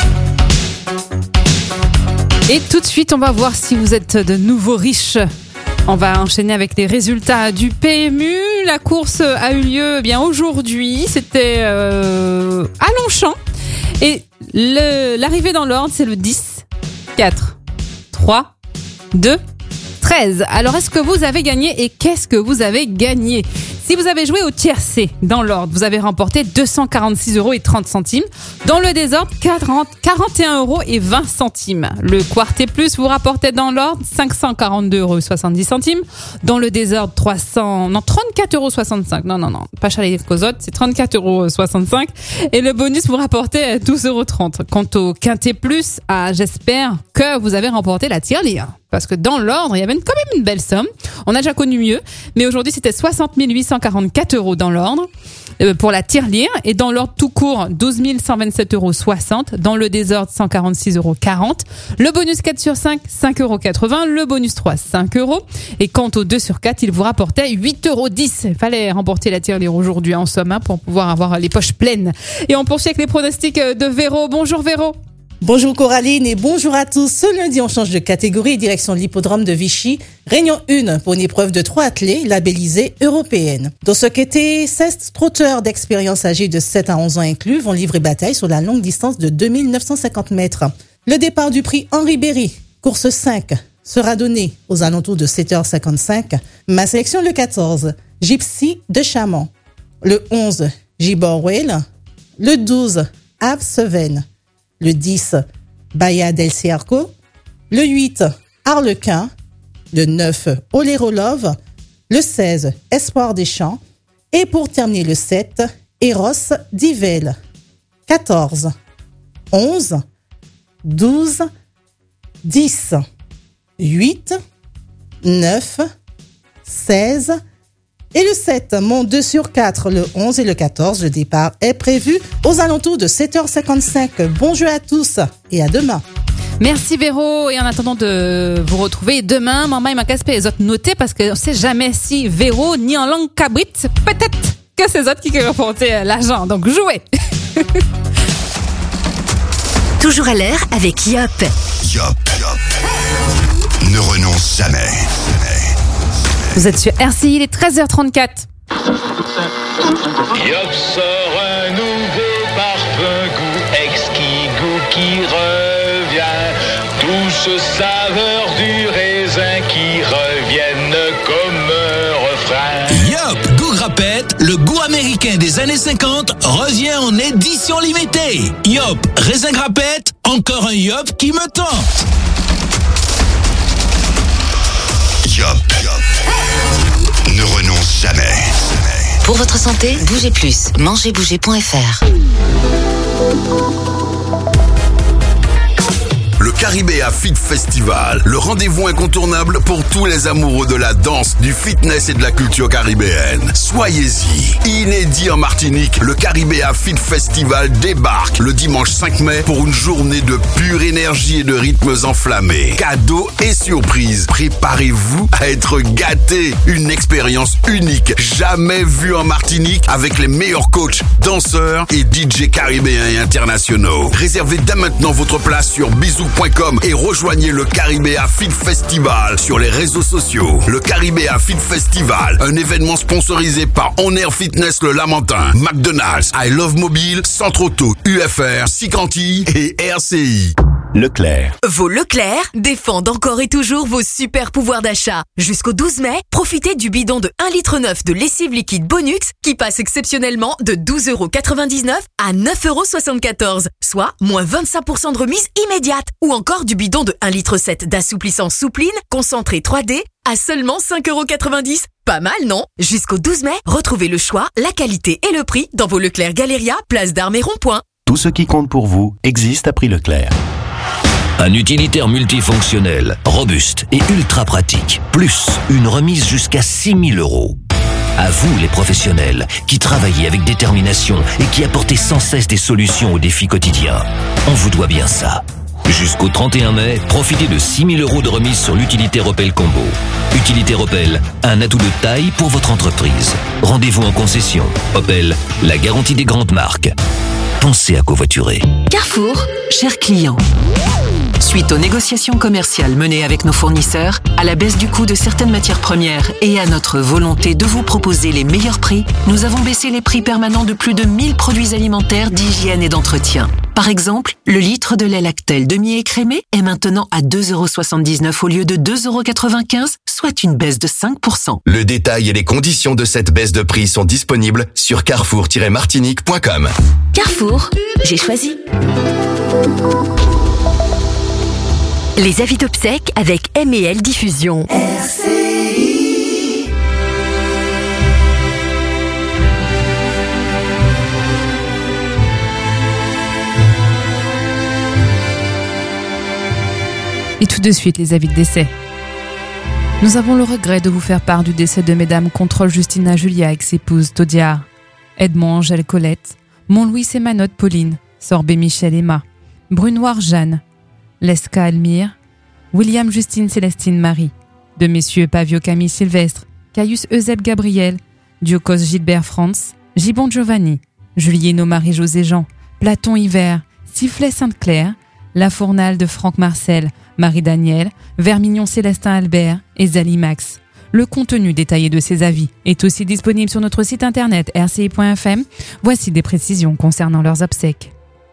Et tout de suite, on va voir si vous êtes de nouveau riches. On va enchaîner avec les résultats du P M U. La course a eu lieu eh bien aujourd'hui. C'était euh, à Longchamp. Et le, l'arrivée dans l'ordre, c'est le dix, quatre, trois, deux, treize. Alors, est-ce que vous avez gagné et qu'est-ce que vous avez gagné ? Si vous avez joué au tiercé dans l'ordre, vous avez remporté deux cent quarante-six euros et trente centimes. Dans le désordre, quarante, quarante et un euros et vingt centimes. Le quarté plus vous rapportait dans l'ordre cinq cent quarante-deux euros et soixante-dix centimes. Dans le désordre, trois cents, non, trente-quatre euros soixante-cinq. Non, non, non, pas Chalet Cozotte, c'est trente-quatre euros soixante-cinq. Et le bonus vous rapportait douze euros trente. Quant au quinté plus, ah, j'espère que vous avez remporté la tirelire. Parce que dans l'ordre, il y avait quand même une belle somme. On a déjà connu mieux. Mais aujourd'hui, c'était soixante mille huit cent quarante-quatre euros dans l'ordre euh, pour la tirelire. Et dans l'ordre tout court, douze mille cent vingt-sept euros soixante. Dans le désordre, cent quarante-six euros quarante. Le bonus quatre sur cinq, cinq euros quatre-vingts. Le bonus trois, cinq euros. Et quant au deux sur quatre, il vous rapportait huit euros dix. Il fallait remporter la tirelire aujourd'hui en somme hein, pour pouvoir avoir les poches pleines. Et on poursuit avec les pronostics de Véro. Bonjour Véro. Bonjour Coraline et bonjour à tous. Ce lundi, on change de catégorie direction l'hippodrome de Vichy. Réunion un pour une épreuve de trois athlètes labellisée européenne. Dans ce quêté, seize trotteurs d'expérience âgés de sept à onze ans inclus vont livrer bataille sur la longue distance de deux mille neuf cent cinquante mètres. Le départ du prix Henri Berry, course cinq, sera donné aux alentours de sept heures cinquante-cinq. Ma sélection le quatorze, Gypsy de Chamon. Le onze, Giborwell. Le douze, Ave Seven. Le dix, Bahia del Cierco. Le huit, Harlequin. Le neuf, Olerolov. Le seize, Espoir des Champs. Et pour terminer le sept, Eros d'Yvel. quatorze, onze, douze, dix, huit, neuf, seize Et le sept, Mont deux sur quatre, le onze et le quatorze, le départ est prévu aux alentours de sept heures cinquante-cinq. Bonjour à tous et à demain. Merci Véro, et en attendant de vous retrouver demain, maman il m'a cassé les autres notés parce qu'on sait jamais si Véro ni en langue cabrite, peut-être que c'est autres qui vont porter l'argent, donc jouez. Toujours à l'heure avec Yop. Yop, Yop. Ne renonce jamais. jamais. Vous êtes sur R C I, il est treize heures trente-quatre. Yop sort un nouveau parfum goût exquis, goût qui revient. Douce saveur du raisin qui reviennent comme un refrain. Yop, goût grappette, le goût américain des années cinquante revient en édition limitée. Yop, raisin grappette, encore un Yop qui me tente. Yop, Yop. Ne renonce jamais. jamais. Pour votre santé, bougez plus. mangez bouger point f r. Le Caribéa Fit Festival, le rendez-vous incontournable pour tous les amoureux de la danse, du fitness et de la culture caribéenne. Soyez-y. Inédit en Martinique, le Caribéa Fit Festival débarque le dimanche cinq mai pour une journée de pure énergie et de rythmes enflammés. Cadeaux et surprises. Préparez-vous à être gâtés. Une expérience unique, jamais vue en Martinique, avec les meilleurs coachs, danseurs et D J caribéens et internationaux. Réservez dès maintenant votre place sur bisous point com et rejoignez le Caribéa Fit Festival sur les réseaux sociaux. Le Caribéa Fit Festival, un événement sponsorisé par On Air Fitness Le Lamentin, McDonald's, I Love Mobile, Centre Auto, U F R, Sicanti et R C I. Leclerc. Vos Leclerc défendent encore et toujours vos super pouvoirs d'achat. Jusqu'au douze mai, profitez du bidon de un litre neuf de lessive liquide Bonux qui passe exceptionnellement de douze euros quatre-vingt-dix-neuf à neuf euros soixante-quatorze, soit moins vingt-cinq pour cent de remise immédiate. Ou encore du bidon de un litre sept d'assouplissant soupline concentré trois D à seulement cinq euros quatre-vingt-dix. Pas mal, non? Jusqu'au douze mai, retrouvez le choix, la qualité et le prix dans vos Leclerc Galéria, Place d'Armes et Rond-Point. Tout ce qui compte pour vous existe à prix Leclerc. Un utilitaire multifonctionnel, robuste et ultra pratique. Plus une remise jusqu'à six mille euros. À vous les professionnels, qui travaillez avec détermination et qui apportez sans cesse des solutions aux défis quotidiens. On vous doit bien ça. Jusqu'au trente et un mai, profitez de six mille euros de remise sur l'utilitaire Opel Combo. Utilitaire Opel, un atout de taille pour votre entreprise. Rendez-vous en concession. Opel, la garantie des grandes marques. Pensez à covoiturer. Carrefour, chers clients. Suite aux négociations commerciales menées avec nos fournisseurs, à la baisse du coût de certaines matières premières et à notre volonté de vous proposer les meilleurs prix, nous avons baissé les prix permanents de plus de mille produits alimentaires d'hygiène et d'entretien. Par exemple, le litre de lait Lactel demi-écrémé est maintenant à deux euros soixante-dix-neuf au lieu de deux euros quatre-vingt-quinze, soit une baisse de cinq pour cent. Le détail et les conditions de cette baisse de prix sont disponibles sur carrefour tiret martinique point com. Carrefour, j'ai choisi. Les avis d'obsèques avec M et L Diffusion. R C I. Et tout de suite, les avis de décès. Nous avons le regret de vous faire part du décès de mesdames Contrôle Justina Julia, ex-épouse Taudiard, Edmond Angèle Colette, Montlouis et Manotte Pauline, Sorbet Michel Emma, Brunoir Jeanne, Lesca Almire, William Justine Célestine Marie, de messieurs Pavio Camille Sylvestre, Caius Eusèbe Gabriel, Diocos Gilbert Franz, Gibon Giovanni, Julieno Marie-José Jean, Platon Hiver, Sifflet Sainte-Claire, La Fournale de Franck Marcel, Marie-Daniel, Vermignon Célestin Albert et Zali Max. Le contenu détaillé de ces avis est aussi disponible sur notre site internet r c i point f m. Voici des précisions concernant leurs obsèques.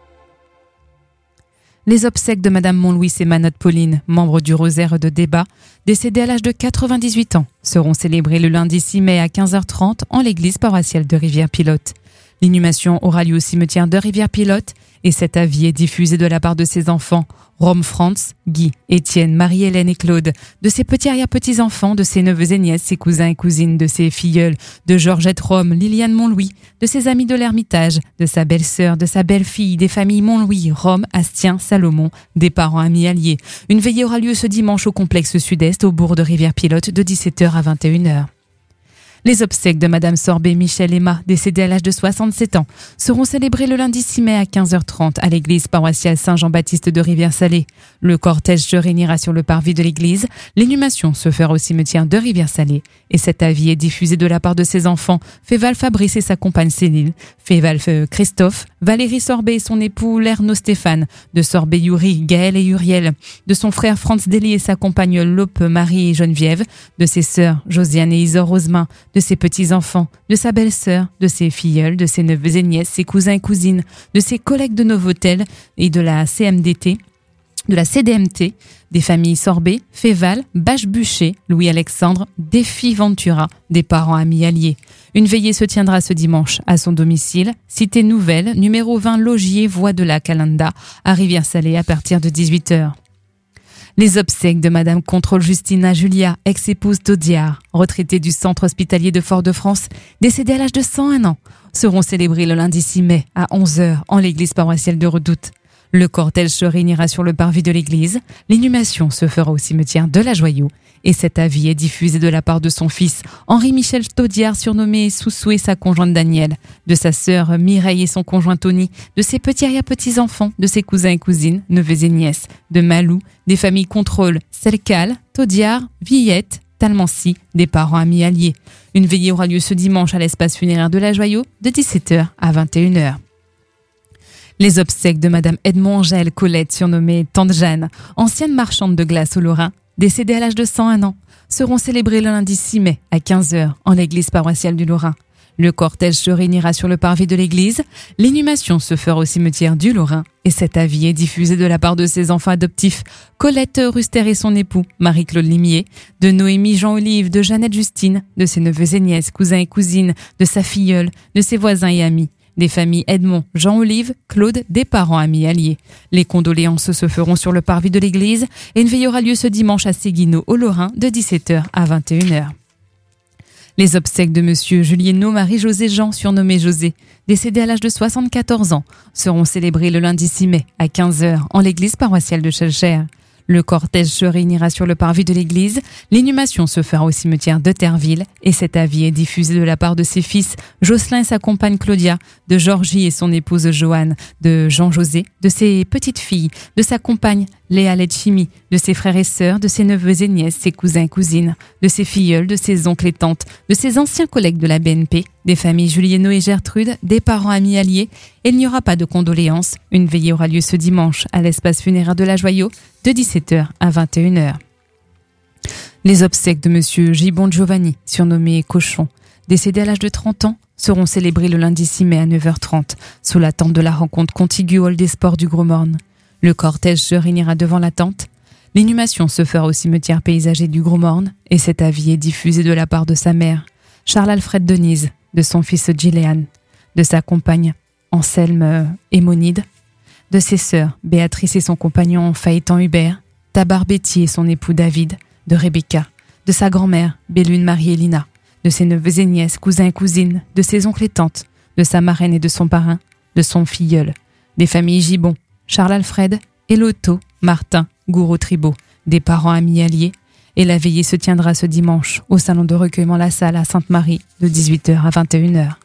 Les obsèques de Madame Montlouis et Manotte Pauline, membres du Rosaire de Débat, décédées à l'âge de quatre-vingt-dix-huit ans, seront célébrées le lundi six mai à quinze heures trente en l'église paroissiale de Rivière-Pilote. L'inhumation aura lieu au cimetière de Rivière-Pilote et cet avis est diffusé de la part de ses enfants, Rome Franz, Guy, Étienne, Marie-Hélène et Claude, de ses petits arrière-petits-enfants, de ses neveux et nièces, ses cousins et cousines, de ses filleuls, de Georgette Rome, Liliane Montlouis, de ses amis de l'Ermitage, de sa belle-sœur, de sa belle-fille, des familles Montlouis, Rome, Astien, Salomon, des parents amis alliés. Une veillée aura lieu ce dimanche au complexe sud-est, au bourg de Rivière-Pilote, de dix-sept heures à vingt et une heures. Les obsèques de Madame Sorbet Michel Emma, décédée à l'âge de soixante-sept ans, seront célébrées le lundi six mai à quinze heures trente à l'église paroissiale Saint-Jean-Baptiste de Rivière-Salée. Le cortège se réunira sur le parvis de l'église. L'inhumation se fera au cimetière de Rivière-Salée. Et cet avis est diffusé de la part de ses enfants, Féval Fabrice et sa compagne Céline, Féval Christophe, Valérie Sorbet et son époux Lerno Stéphane, de Sorbet Yuri, Gaël et Uriel, de son frère Franz Dely et sa compagne Lope Marie et Geneviève, de ses sœurs Josiane et Isor Rosemin, de ses petits-enfants, de sa belle-sœur, de ses filleuls, de ses neveux et nièces, ses cousins et cousines, de ses collègues de Novotel et de la C M D T, de la C D M T, des familles Sorbet, Féval, Bache-Bûcher, Louis-Alexandre, Défi Ventura, des parents amis alliés. Une veillée se tiendra ce dimanche à son domicile, Cité Nouvelle, numéro vingt Logier, voie de la Calenda, à Rivière-Salée à partir de dix-huit heures. Les obsèques de Madame Contrôle Justina Julia, ex-épouse d'Audiard, retraitée du centre hospitalier de Fort-de-France, décédée à l'âge de cent un ans, seront célébrées le lundi six mai à onze heures en l'église paroissiale de Redoute. Le cortège se réunira sur le parvis de l'église. L'inhumation se fera au cimetière de la Joyau. Et cet avis est diffusé de la part de son fils Henri-Michel Taudiard, surnommé Soussou, et sa conjointe Danielle, de sa sœur Mireille et son conjoint Tony, de ses petits arrière-petits-enfants, de ses cousins et cousines, neveux et nièces, de Malou, des familles Contrôle, Selcal, Taudiard, Villette, Talmancy, des parents amis alliés. Une veillée aura lieu ce dimanche à l'espace funéraire de la Joyau de dix-sept heures à vingt et une heures. Les obsèques de Madame Edmond-Angèle Colette, surnommée Tante Jeanne, ancienne marchande de glace au Lorrain, décédée à l'âge de cent un ans, seront célébrées le lundi six mai à quinze heures en l'église paroissiale du Lorrain. Le cortège se réunira sur le parvis de l'église. L'inhumation se fera au cimetière du Lorrain et cet avis est diffusé de la part de ses enfants adoptifs, Colette Ruster et son époux, Marie-Claude Limier, de Noémie Jean-Olive, de Jeannette Justine, de ses neveux et nièces, cousins et cousines, de sa filleule, de ses voisins et amis. Des familles Edmond, Jean-Olive, Claude, des parents amis alliés. Les condoléances se feront sur le parvis de l'église et une veillée aura lieu ce dimanche à Séguineau, au Lorrain, de dix-sept heures à vingt et une heures. Les obsèques de monsieur Julienot Marie-José Jean, surnommé José, décédé à l'âge de soixante-quatorze ans, seront célébrées le lundi six mai à quinze heures en l'église paroissiale de Chelchère. Le cortège se réunira sur le parvis de l'église. L'inhumation se fera au cimetière de Terville et cet avis est diffusé de la part de ses fils Jocelyn et sa compagne Claudia, de Georgie et son épouse Joanne, de Jean-José, de ses petites filles, de sa compagne Léa Letchimi, de ses frères et sœurs, de ses neveux et nièces, ses cousins et cousines, de ses filleuls, de ses oncles et tantes, de ses anciens collègues de la B N P, des familles Julienot et Gertrude, des parents amis alliés. Et il n'y aura pas de condoléances. Une veillée aura lieu ce dimanche à l'espace funéraire de la Joyau de dix-sept heures à vingt et une heures. Les obsèques de monsieur Gibon Giovanni, surnommé Cochon, décédé à l'âge de trente ans, seront célébrées le lundi six mai à neuf heures trente sous la tente de la rencontre contiguë au hall des sports du Gros Morne. Le cortège se réunira devant la tente. L'inhumation se fera au cimetière paysager du Gros Morne et cet avis est diffusé de la part de sa mère, Charles-Alfred Denise, de son fils Gilléan, de sa compagne Anselme Émonide, de ses sœurs Béatrice et son compagnon Phaéton Hubert, Tabar Betty et son époux David, de Rebecca, de sa grand-mère Bélune Marie-Élina, de ses neveux et nièces, cousins et cousines, de ses oncles et tantes, de sa marraine et de son parrain, de son filleul, des familles Gibon, Charles-Alfred, Eloto, Martin, Gouraud-Tribault, des parents amis alliés, et la veillée se tiendra ce dimanche au salon de recueillement La Salle à Sainte-Marie de dix-huit heures à vingt et une heures.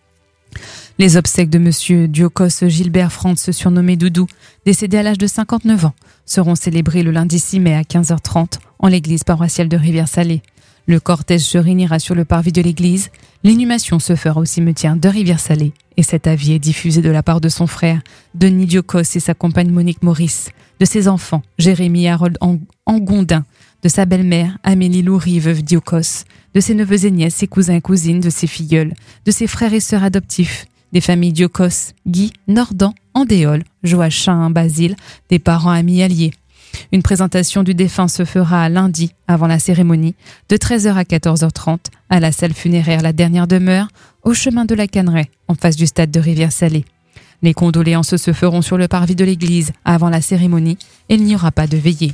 Les obsèques de monsieur Diocos Gilbert Frantz, surnommé Doudou, décédé à l'âge de cinquante-neuf ans, seront célébrées le lundi six mai à quinze heures trente en l'église paroissiale de Rivière-Salée. Le cortège se réunira sur le parvis de l'église. L'inhumation se fera au cimetière de Rivière-Salée et cet avis est diffusé de la part de son frère, Denis Diocos et sa compagne Monique Maurice, de ses enfants, Jérémy Harold Angondin, de sa belle-mère, Amélie Loury, veuve Diocos, de ses neveux et nièces, ses cousins et cousines, de ses filleuls, de ses frères et sœurs adoptifs, des familles Diocos, Guy, Nordan, Andéol, Joachim, Basile, des parents amis alliés. Une présentation du défunt se fera lundi, avant la cérémonie, de treize heures à quatorze heures trente, à la salle funéraire La Dernière Demeure, au chemin de la Canneraie, en face du stade de Rivière-Salée. Les condoléances se feront sur le parvis de l'église avant la cérémonie et il n'y aura pas de veillée.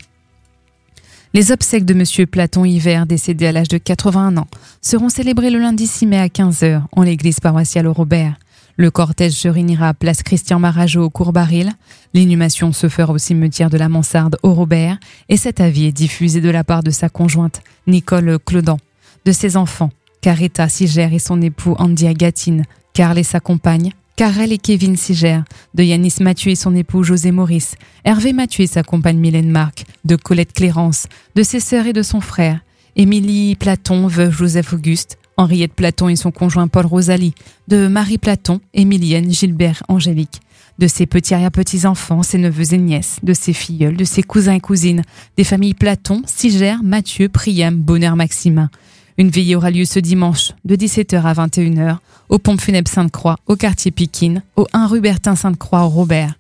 Les obsèques de monsieur Platon Hiver, décédé à l'âge de quatre-vingt-un ans, seront célébrées le lundi six mai à quinze heures en l'église paroissiale au Robert. Le cortège se réunira à place Christian Marageau au Courbaril. L'inhumation se fera au cimetière de la Mansarde au Robert et cet avis est diffusé de la part de sa conjointe, Nicole Clodan, de ses enfants, Caretta Siger et son époux Andy Agatine, Karl et sa compagne, Karel et Kevin Siger, de Yanis Mathieu et son époux José Maurice, Hervé Mathieu et sa compagne Mylène Marc, de Colette Clérance, de ses sœurs et de son frère, Émilie Platon, veuve Joseph Auguste, Henriette Platon et son conjoint Paul Rosalie, de Marie Platon, Émilienne, Gilbert, Angélique, de ses petits arrière-petits-enfants, ses neveux et nièces, de ses filleuls, de ses cousins et cousines, des familles Platon, Siger, Mathieu, Priam, Bonheur, Maximin. Une veillée aura lieu ce dimanche de dix-sept heures à vingt et une heures au Pompe funèbre Sainte-Croix, au quartier Piquine, au un rue Bertin Sainte-Croix, au Robert.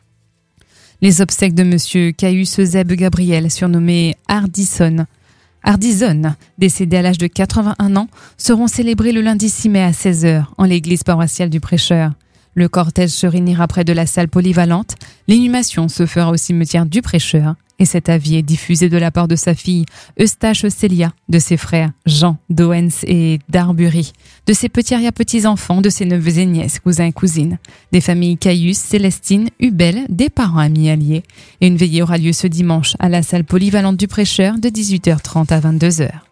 Les obsèques de monsieur Caius Zeb Gabriel, surnommé Hardison, Hardison, décédé à l'âge de quatre-vingt-un ans, seront célébrés le lundi six mai à seize heures en l'église paroissiale du Prêcheur. Le cortège se réunira près de la salle polyvalente. L'inhumation se fera au cimetière du Prêcheur. Et cet avis est diffusé de la part de sa fille Eustache Célia, de ses frères Jean, Doens et Darbury, de ses petits arrière-petits-enfants, de ses neveux et nièces, cousins et cousines, des familles Caius, Célestine, Hubel, des parents amis alliés. Et une veillée aura lieu ce dimanche à la salle polyvalente du Prêcheur de dix-huit heures trente à vingt-deux heures.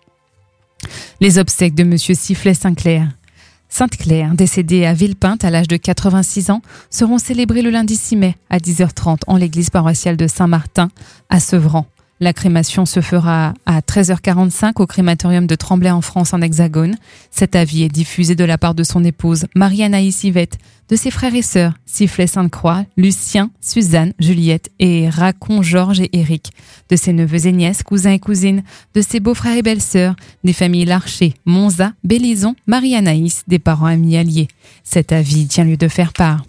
Les obsèques de monsieur Sifflet Saint-Clair. Sainte-Claire, décédée à Villepinte à l'âge de quatre-vingt-six ans, seront célébrées le lundi six mai à dix heures trente en l'église paroissiale de Saint-Martin à Sevran. La crémation se fera à treize heures quarante-cinq au crématorium de Tremblay en France en Hexagone. Cet avis est diffusé de la part de son épouse Marie-Anaïs Yvette, de ses frères et sœurs Sifflet Sainte-Croix, Lucien, Suzanne, Juliette et Racon Georges et Éric, de ses neveux et nièces, cousins et cousines, de ses beaux-frères et belles-sœurs, des familles Larcher, Monza, Bélison, Marie-Anaïs, des parents amis alliés. Cet avis tient lieu de faire part.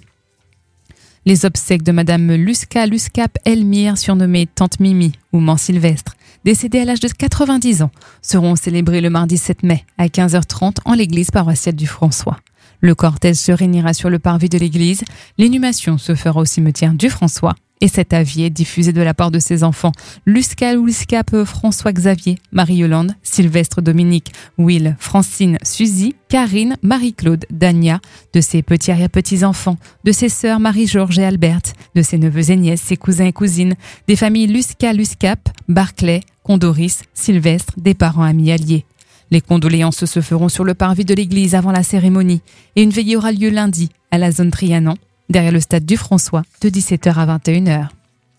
Les obsèques de Madame Lusca Luscap Elmire, surnommée Tante Mimi ou Mans Sylvestre, décédée à l'âge de quatre-vingt-dix ans, seront célébrées le mardi sept mai à quinze heures trente en l'église paroissiale du François. Le cortège se réunira sur le parvis de l'église, l'inhumation se fera au cimetière du François et cet avis est diffusé de la part de ses enfants Lusca Luscap François Xavier, Marie-Yolande, Sylvestre Dominique, Will, Francine, Suzy, Karine, Marie-Claude, Dania, de ses petits arrière-petits-enfants, de ses sœurs Marie-Georges et Alberte, de ses neveux et nièces, ses cousins et cousines, des familles Lusca Luscap, Barclay, Condoris, Sylvestre, des parents amis alliés. Les condoléances se feront sur le parvis de l'église avant la cérémonie et une veillée aura lieu lundi à la zone Trianon, derrière le stade du François, de dix-sept heures à vingt et une heures.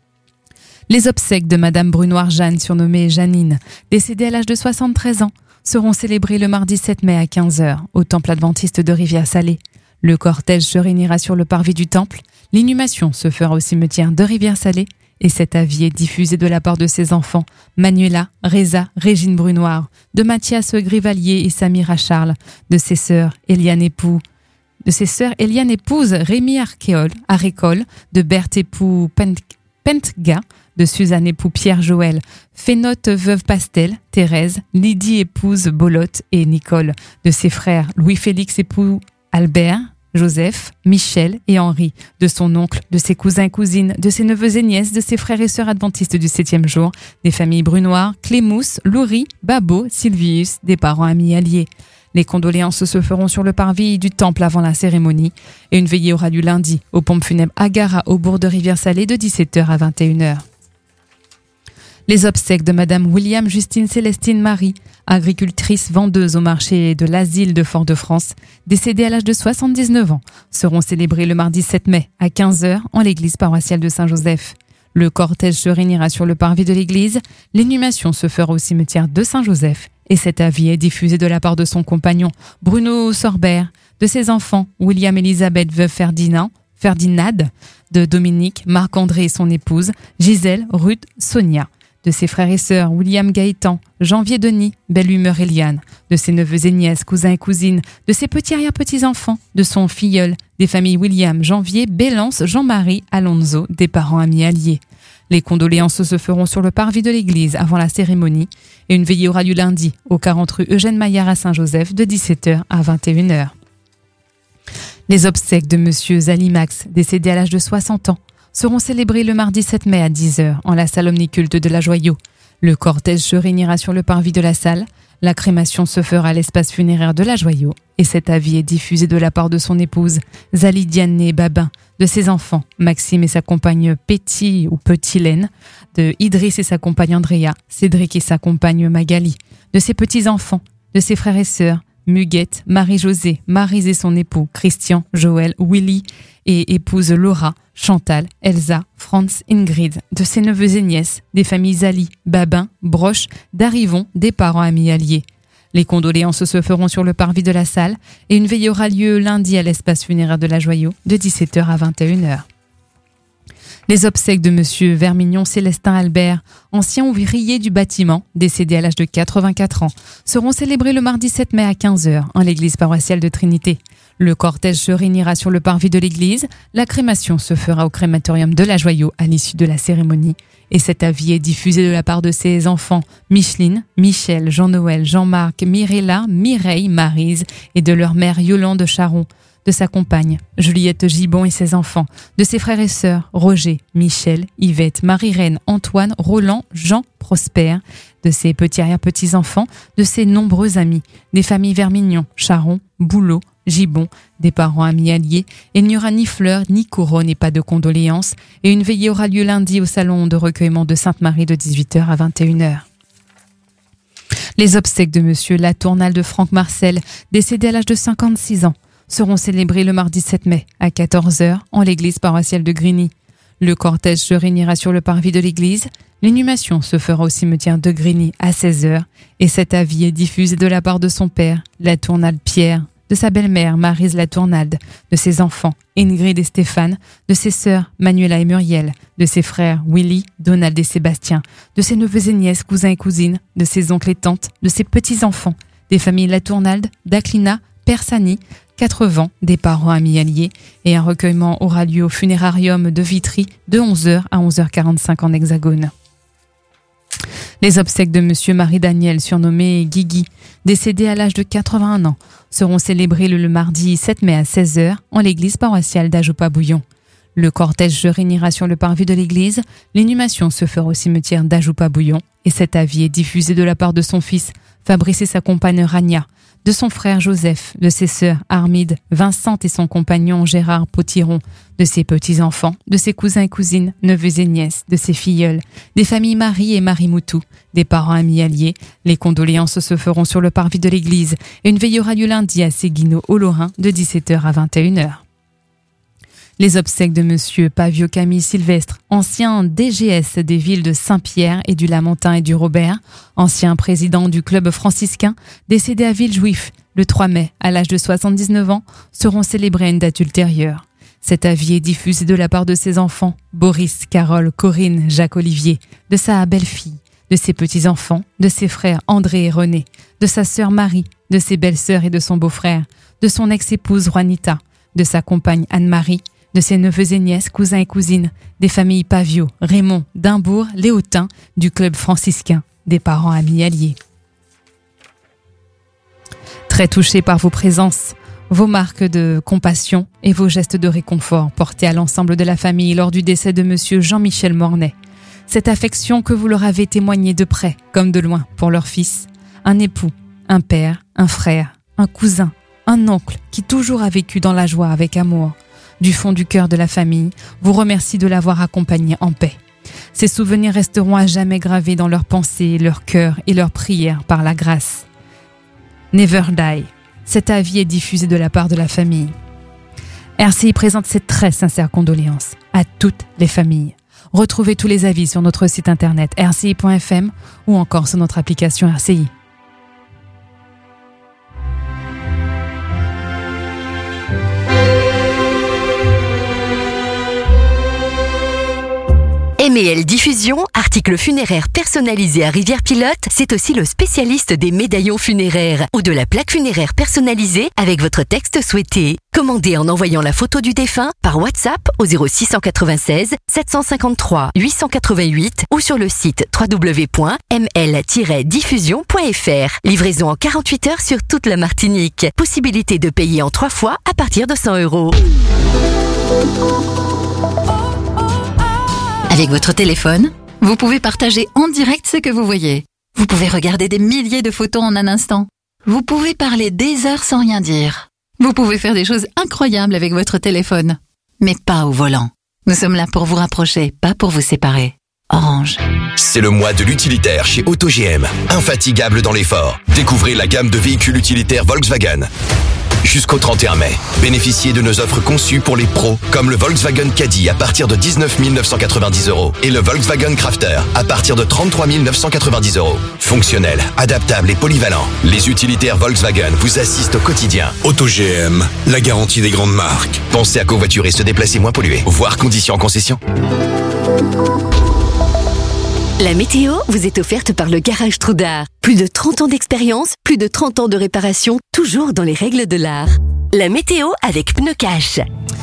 Les obsèques de Madame Brunoire Jeanne, surnommée Janine, décédée à l'âge de soixante-treize ans, seront célébrées le mardi sept mai à quinze heures au temple adventiste de Rivière-Salée. Le cortège se réunira sur le parvis du temple, l'inhumation se fera au cimetière de Rivière-Salée et cet avis est diffusé de la part de ses enfants Manuela, Reza, Régine Brunoire, de Mathias Grivalier et Samira Charles, de ses sœurs Eliane Époux, de ses sœurs Eliane épouse Rémi Archéol, Arécole, de Berthe époux Pentga, de Suzanne époux Pierre Joël, Fénote veuve Pastel, Thérèse, Lydie épouse Bolotte et Nicole, de ses frères Louis-Félix époux Albert, Joseph, Michel et Henri, de son oncle, de ses cousins et cousines, de ses neveux et nièces, de ses frères et sœurs adventistes du septième jour, des familles Brunoire, Clémousse, Loury, Babo, Sylvius, des parents amis alliés. Les condoléances se feront sur le parvis du temple avant la cérémonie et une veillée aura lieu lundi au pompe funèbre Agara au bourg de Rivière-Salée de dix-sept heures à vingt et une heures. Les obsèques de Madame William Justine Célestine Marie, agricultrice vendeuse au marché de l'Asile de Fort-de-France, décédée à l'âge de soixante-dix-neuf ans, seront célébrées le mardi sept mai à quinze heures en l'église paroissiale de Saint-Joseph. Le cortège se réunira sur le parvis de l'église, l'inhumation se fera au cimetière de Saint-Joseph et cet avis est diffusé de la part de son compagnon Bruno Sorbert, de ses enfants William Elisabeth veuve Ferdinand, Ferdinand, de Dominique, Marc-André et son épouse, Gisèle, Ruth, Sonia, de ses frères et sœurs William Gaëtan, Janvier Denis, Belle Humeur Eliane, de ses neveux et nièces, cousins et cousines, de ses petits arrière-petits-enfants, de son filleul, des familles William, Janvier, Bélance, Jean-Marie, Alonso, des parents amis alliés. Les condoléances se feront sur le parvis de l'église avant la cérémonie et une veillée aura lieu lundi au quarante rue Eugène Maillard à Saint-Joseph de dix-sept heures à vingt et une heures. Les obsèques de monsieur Zalimax, décédé à l'âge de soixante ans, seront célébrées le mardi sept mai à dix heures en la salle omniculte de la Joyau. Le cortège se réunira sur le parvis de la salle. La crémation se fera à l'espace funéraire de la Joyau et cet avis est diffusé de la part de son épouse Zalidiane Babin, de ses enfants Maxime et sa compagne Petit ou Petit-Laine, de Idriss et sa compagne Andrea, Cédric et sa compagne Magali, de ses petits-enfants, de ses frères et sœurs Muguette, Marie-Josée, Maryse et son époux, Christian, Joël, Willy et épouse Laura, Chantal, Elsa, Franz, Ingrid, de ses neveux et nièces, des familles Zali, Babin, Broche, d'Arrivon, des parents amis alliés. Les condoléances se feront sur le parvis de la salle et une veille aura lieu lundi à l'espace funéraire de la Joyau de dix-sept heures à vingt et une heures. Les obsèques de Monsieur Vermignon Célestin Albert, ancien ouvrier du bâtiment, décédé à l'âge de quatre-vingt-quatre ans, seront célébrées le mardi sept mai à quinze heures en l'église paroissiale de Trinité. Le cortège se réunira sur le parvis de l'église. La crémation se fera au crématorium de la Joyau à l'issue de la cérémonie. Et cet avis est diffusé de la part de ses enfants Micheline, Michel, Jean-Noël, Jean-Marc, Mirella, Mireille, Maryse et de leur mère Yolande Charon, de sa compagne Juliette Gibon et ses enfants, de ses frères et sœurs Roger, Michel, Yvette, Marie-Reine, Antoine, Roland, Jean, Prosper, de ses petits-arrière-petits-enfants, de ses nombreux amis, des familles Vermignon, Charon, Boulot, Gibon, des parents amis alliés. Il n'y aura ni fleurs, ni couronnes et pas de condoléances, et une veillée aura lieu lundi au salon de recueillement de Sainte-Marie de dix-huit heures à vingt et une heures. Les obsèques de Monsieur Latournal de Franck Marcel, décédé à l'âge de cinquante-six ans, seront célébrés le mardi sept mai à quatorze heures en l'église paroissiale de Grigny. Le cortège se réunira sur le parvis de l'église. L'inhumation se fera au cimetière de Grigny à seize heures et cet avis est diffusé de la part de son père, Latournal Pierre, de sa belle-mère Maryse Latournal, de ses enfants Ingrid et Stéphane, de ses sœurs Manuela et Muriel, de ses frères Willy, Donald et Sébastien, de ses neveux et nièces, cousins et cousines, de ses oncles et tantes, de ses petits-enfants, des familles Latournal, d'Aclina, Persani, quatre vents, des parents amis alliés, et un recueillement aura lieu au funérarium de Vitry de onze heures à onze heures quarante-cinq en Hexagone. Les obsèques de Monsieur Marie-Daniel, surnommé Guigui, décédé à l'âge de quatre-vingt-un ans, seront célébrées le, le mardi sept mai à seize heures en l'église paroissiale d'Ajoupa-Bouillon. Le cortège se réunira sur le parvis de l'église, l'inhumation se fera au cimetière d'Ajoupa-Bouillon, et cet avis est diffusé de la part de son fils, Fabrice et sa compagne Rania, de son frère Joseph, de ses sœurs Armide, Vincent et son compagnon Gérard Potiron, de ses petits-enfants, de ses cousins et cousines, neveux et nièces, de ses filleuls, des familles Marie et Marie Moutou, des parents amis alliés. Les condoléances se feront sur le parvis de l'église et une veille aura lieu lundi à Séguineau au Lorrain de dix-sept heures à vingt et une heures. Les obsèques de Monsieur Pavio Camille Sylvestre, ancien D G S des villes de Saint-Pierre et du Lamentin et du Robert, ancien président du club franciscain, décédé à Villejuif le trois mai à l'âge de soixante-dix-neuf ans, seront célébrés à une date ultérieure. Cet avis est diffusé de la part de ses enfants, Boris, Carole, Corinne, Jacques-Olivier, de sa belle-fille, de ses petits-enfants, de ses frères André et René, de sa sœur Marie, de ses belles-sœurs et de son beau-frère, de son ex-épouse Juanita, de sa compagne Anne-Marie, de ses neveux et nièces, cousins et cousines, des familles Pavio, Raymond, Dimbourg, Léotin, du club franciscain, des parents amis alliés. Très touchés par vos présences, vos marques de compassion et vos gestes de réconfort portés à l'ensemble de la famille lors du décès de Monsieur Jean-Michel Mornay. Cette affection que vous leur avez témoignée de près comme de loin pour leur fils, un époux, un père, un frère, un cousin, un oncle qui toujours a vécu dans la joie avec amour, du fond du cœur de la famille, vous remercie de l'avoir accompagné en paix. Ces souvenirs resteront à jamais gravés dans leurs pensées, leur cœur et leurs prières par la grâce. Never die. Cet avis est diffusé de la part de la famille. R C I présente ses très sincères condoléances à toutes les familles. Retrouvez tous les avis sur notre site internet r c i point f m ou encore sur notre application R C I. M et L Diffusion, articles funéraires personnalisés à Rivière-Pilote, c'est aussi le spécialiste des médaillons funéraires ou de la plaque funéraire personnalisée avec votre texte souhaité. Commandez en envoyant la photo du défunt par WhatsApp au zéro six cent quatre-vingt-seize sept cent cinquante-trois huit cent quatre-vingt-huit ou sur le site w w w point m l tiret diffusion point f r. Livraison en quarante-huit heures sur toute la Martinique. Possibilité de payer en trois fois à partir de cent euros. Avec votre téléphone, vous pouvez partager en direct ce que vous voyez. Vous pouvez regarder des milliers de photos en un instant. Vous pouvez parler des heures sans rien dire. Vous pouvez faire des choses incroyables avec votre téléphone. Mais pas au volant. Nous sommes là pour vous rapprocher, pas pour vous séparer. Orange. C'est le mois de l'utilitaire chez AutoGM. Infatigable dans l'effort. Découvrez la gamme de véhicules utilitaires Volkswagen. Jusqu'au trente et un mai, bénéficiez de nos offres conçues pour les pros, comme le Volkswagen Caddy à partir de dix-neuf mille neuf cent quatre-vingt-dix euros et le Volkswagen Crafter à partir de trente-trois mille neuf cent quatre-vingt-dix euros. Fonctionnel, adaptable et polyvalent, les utilitaires Volkswagen vous assistent au quotidien. AutoGM, la garantie des grandes marques. Pensez à covoiturer et se déplacer moins pollué. Voir conditions en concession. La météo vous est offerte par le Garage Trudar. Plus de trente ans d'expérience, plus de trente ans de réparation, toujours dans les règles de l'art. La météo avec Pneu Cash.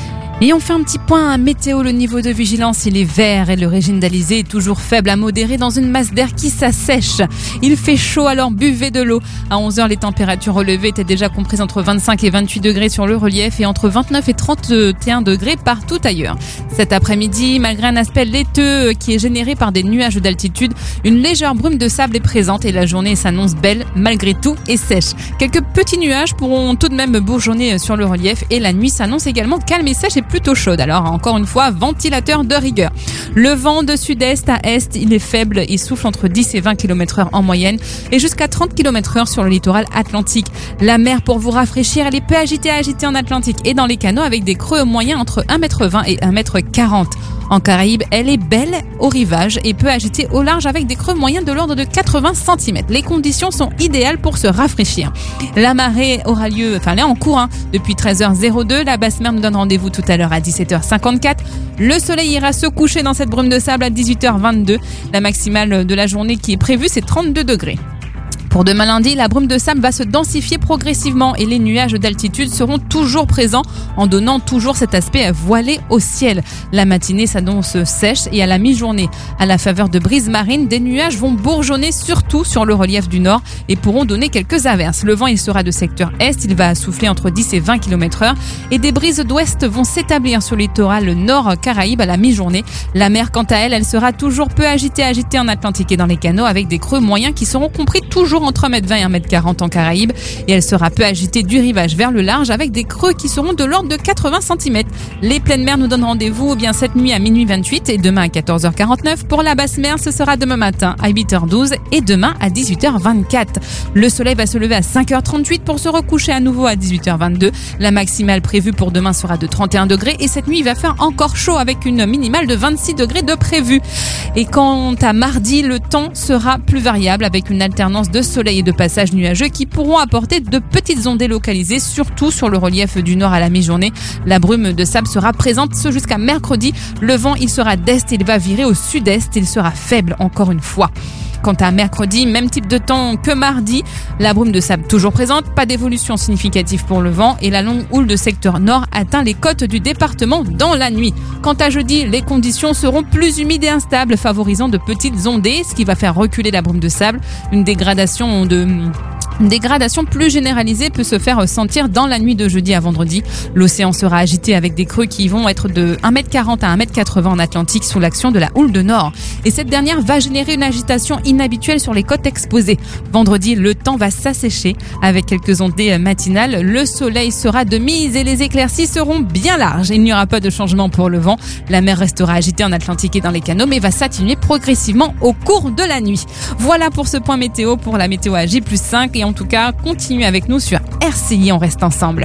Et on fait un petit point à météo, le niveau de vigilance il est vert et le régime d'Alizé est toujours faible à modéré dans une masse d'air qui s'assèche. Il fait chaud alors buvez de l'eau. À onze heures les températures relevées étaient déjà comprises entre vingt-cinq et vingt-huit degrés sur le relief et entre vingt-neuf et trente et un degrés partout ailleurs. Cet après-midi, malgré un aspect laiteux qui est généré par des nuages d'altitude, une légère brume de sable est présente et la journée s'annonce belle malgré tout et sèche. Quelques petits nuages pourront tout de même bourgeonner sur le relief et la nuit s'annonce également calme et sèche et plutôt chaude. Alors encore une fois, ventilateur de rigueur. Le vent de sud-est à est, il est faible. Il souffle entre dix et vingt kilomètres heure en moyenne et jusqu'à trente kilomètres heure sur le littoral atlantique. La mer, pour vous rafraîchir, elle est peu agitée à agiter en Atlantique et dans les canaux avec des creux moyens entre un mètre vingt et un mètre quarante. En Caraïbes, elle est belle au rivage et peu agitée au large avec des creux moyens de l'ordre de quatre-vingts centimètres. Les conditions sont idéales pour se rafraîchir. La marée aura lieu, enfin elle est en cours hein, depuis treize heures deux. La basse mer nous donne rendez-vous tout à l'heure à dix-sept heures cinquante-quatre. Le soleil ira se coucher dans cette brume de sable à dix-huit heures vingt-deux. La maximale de la journée qui est prévue, c'est trente-deux degrés. Pour demain lundi, la brume de sable va se densifier progressivement et les nuages d'altitude seront toujours présents en donnant toujours cet aspect voilé au ciel. La matinée s'annonce sèche et à la mi-journée, à la faveur de brises marines, des nuages vont bourgeonner surtout sur le relief du nord et pourront donner quelques averses. Le vent, il sera de secteur est, il va souffler entre dix et vingt kilomètres heure et des brises d'ouest vont s'établir sur le littoral nord Caraïbes à la mi-journée. La mer, quant à elle, elle sera toujours peu agitée, agitée en Atlantique et dans les canaux avec des creux moyens qui seront compris toujours entre un mètre vingt et un mètre quarante en Caraïbes et elle sera peu agitée du rivage vers le large avec des creux qui seront de l'ordre de quatre-vingts centimètres. Les pleines mers nous donnent rendez-vous bien cette nuit à minuit vingt-huit et demain à quatorze heures quarante-neuf. Pour la basse mer, ce sera demain matin à huit heures douze et demain à dix-huit heures vingt-quatre. Le soleil va se lever à cinq heures trente-huit pour se recoucher à nouveau à dix-huit heures vingt-deux. La maximale prévue pour demain sera de trente et un degrés et cette nuit il va faire encore chaud avec une minimale de vingt-six degrés de prévu. Et quant à mardi, le temps sera plus variable avec une alternance de soleil et de passages nuageux qui pourront apporter de petites ondées localisées, surtout sur le relief du nord à la mi-journée. La brume de sable sera présente jusqu'à mercredi. Le vent, il sera d'est, il va virer au sud-est, il sera faible encore une fois. Quant à mercredi, même type de temps que mardi, la brume de sable toujours présente, pas d'évolution significative pour le vent et la longue houle de secteur nord atteint les côtes du département dans la nuit. Quant à jeudi, les conditions seront plus humides et instables, favorisant de petites ondées, ce qui va faire reculer la brume de sable. Une dégradation de... Une dégradation plus généralisée peut se faire sentir dans la nuit de jeudi à vendredi. L'océan sera agité avec des creux qui vont être de un mètre quarante à un mètre quatre-vingts en Atlantique sous l'action de la houle de nord. Et cette dernière va générer une agitation inhabituelle sur les côtes exposées. Vendredi, le temps va s'assécher avec quelques ondées matinales. Le soleil sera de mise et les éclaircies seront bien larges. Il n'y aura pas de changement pour le vent. La mer restera agitée en Atlantique et dans les canaux, mais va s'atténuer progressivement au cours de la nuit. Voilà pour ce point météo pour la météo à J plus cinq et en tout cas, continuez avec nous sur R C I, on reste ensemble.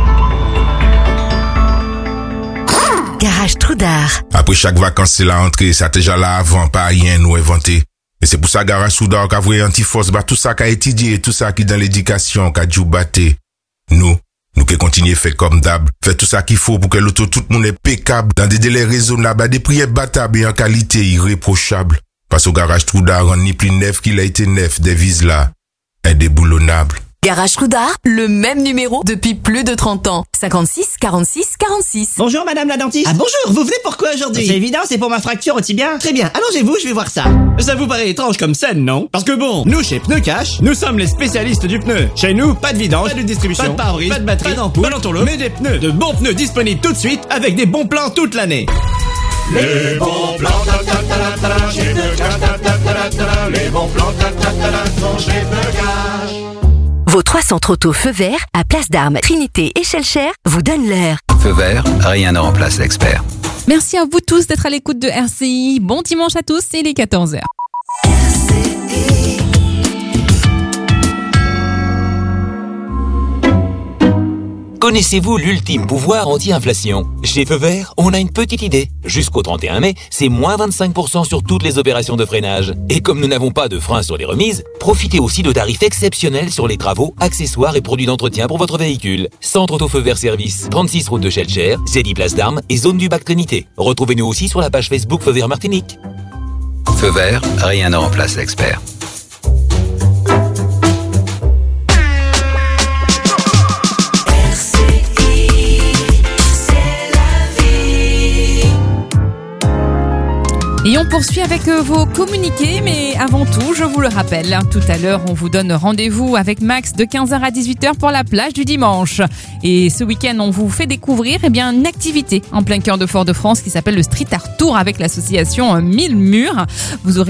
Garage Trudar. Après chaque vacances, c'est la rentrée, ça déjà là avant, pas rien nous inventé. Et c'est pour ça Garage Trudar qu'a voué anti-force, bah tout ça qu'a étudié, tout ça qui dans l'éducation, qu'a dû battre. Nous, nous qui continuer faire comme d'hab, faire tout ça qu'il faut pour que l'auto tout le monde est impeccable, dans des délais raisonnables, des prix battables et en qualité irréprochable. Parce au Garage Trudar, on ni plus neuf qu'il a été neuf, des vises là. Indéboulonnable. Garage Trudar, le même numéro depuis plus de trente ans. cinquante-six quarante-six quarante-six. Bonjour madame la dentiste. Ah bonjour, vous venez pourquoi aujourd'hui? C'est évident, c'est pour ma fracture au tibia. Très bien, allongez-vous, je vais voir ça. Ça vous paraît étrange comme scène, non? Parce que bon, nous chez Pneu Cash, nous sommes les spécialistes du pneu. Chez nous, pas de vidange, pas de distribution, pas de pare-brise, pas de batterie, pas d'ampoule, pas d'entourloupe, mais des pneus. De bons pneus disponibles tout de suite avec des bons plans toute l'année. Les bons plans, ta ta ta ta ta, chez Pneu Cash, ta ta ta ta ta, les bons plans, ta ta ta ta, sont chez Pneu Cash. Vos trois centres auto feu vert à Place d'Armes, Trinité et Schellcher vous donnent l'heure. Feu vert, rien ne remplace l'expert. Merci à vous tous d'être à l'écoute de R C I. Bon dimanche à tous, il est quatorze heures. Connaissez-vous l'ultime pouvoir anti-inflation? Chez Feu Vert, on a une petite idée. Jusqu'au trente et un mai, c'est moins vingt-cinq pour cent sur toutes les opérations de freinage. Et comme nous n'avons pas de frein sur les remises, profitez aussi de tarifs exceptionnels sur les travaux, accessoires et produits d'entretien pour votre véhicule. Centre Auto Feu Vert Service, trente-six route de Schellcher, Zédy Place d'Armes et Zone du Bac Trinité. Retrouvez-nous aussi sur la page Facebook Feu Vert Martinique. Feu vert, rien ne remplace l'expert. Et on poursuit avec vos communiqués, mais avant tout, je vous le rappelle, tout à l'heure, on vous donne rendez-vous avec Max de quinze heures à dix-huit heures pour la plage du dimanche. Et ce week-end, on vous fait découvrir eh bien, une activité en plein cœur de Fort-de-France qui s'appelle le Street Art Tour avec l'association Mille Murs. Vous aurez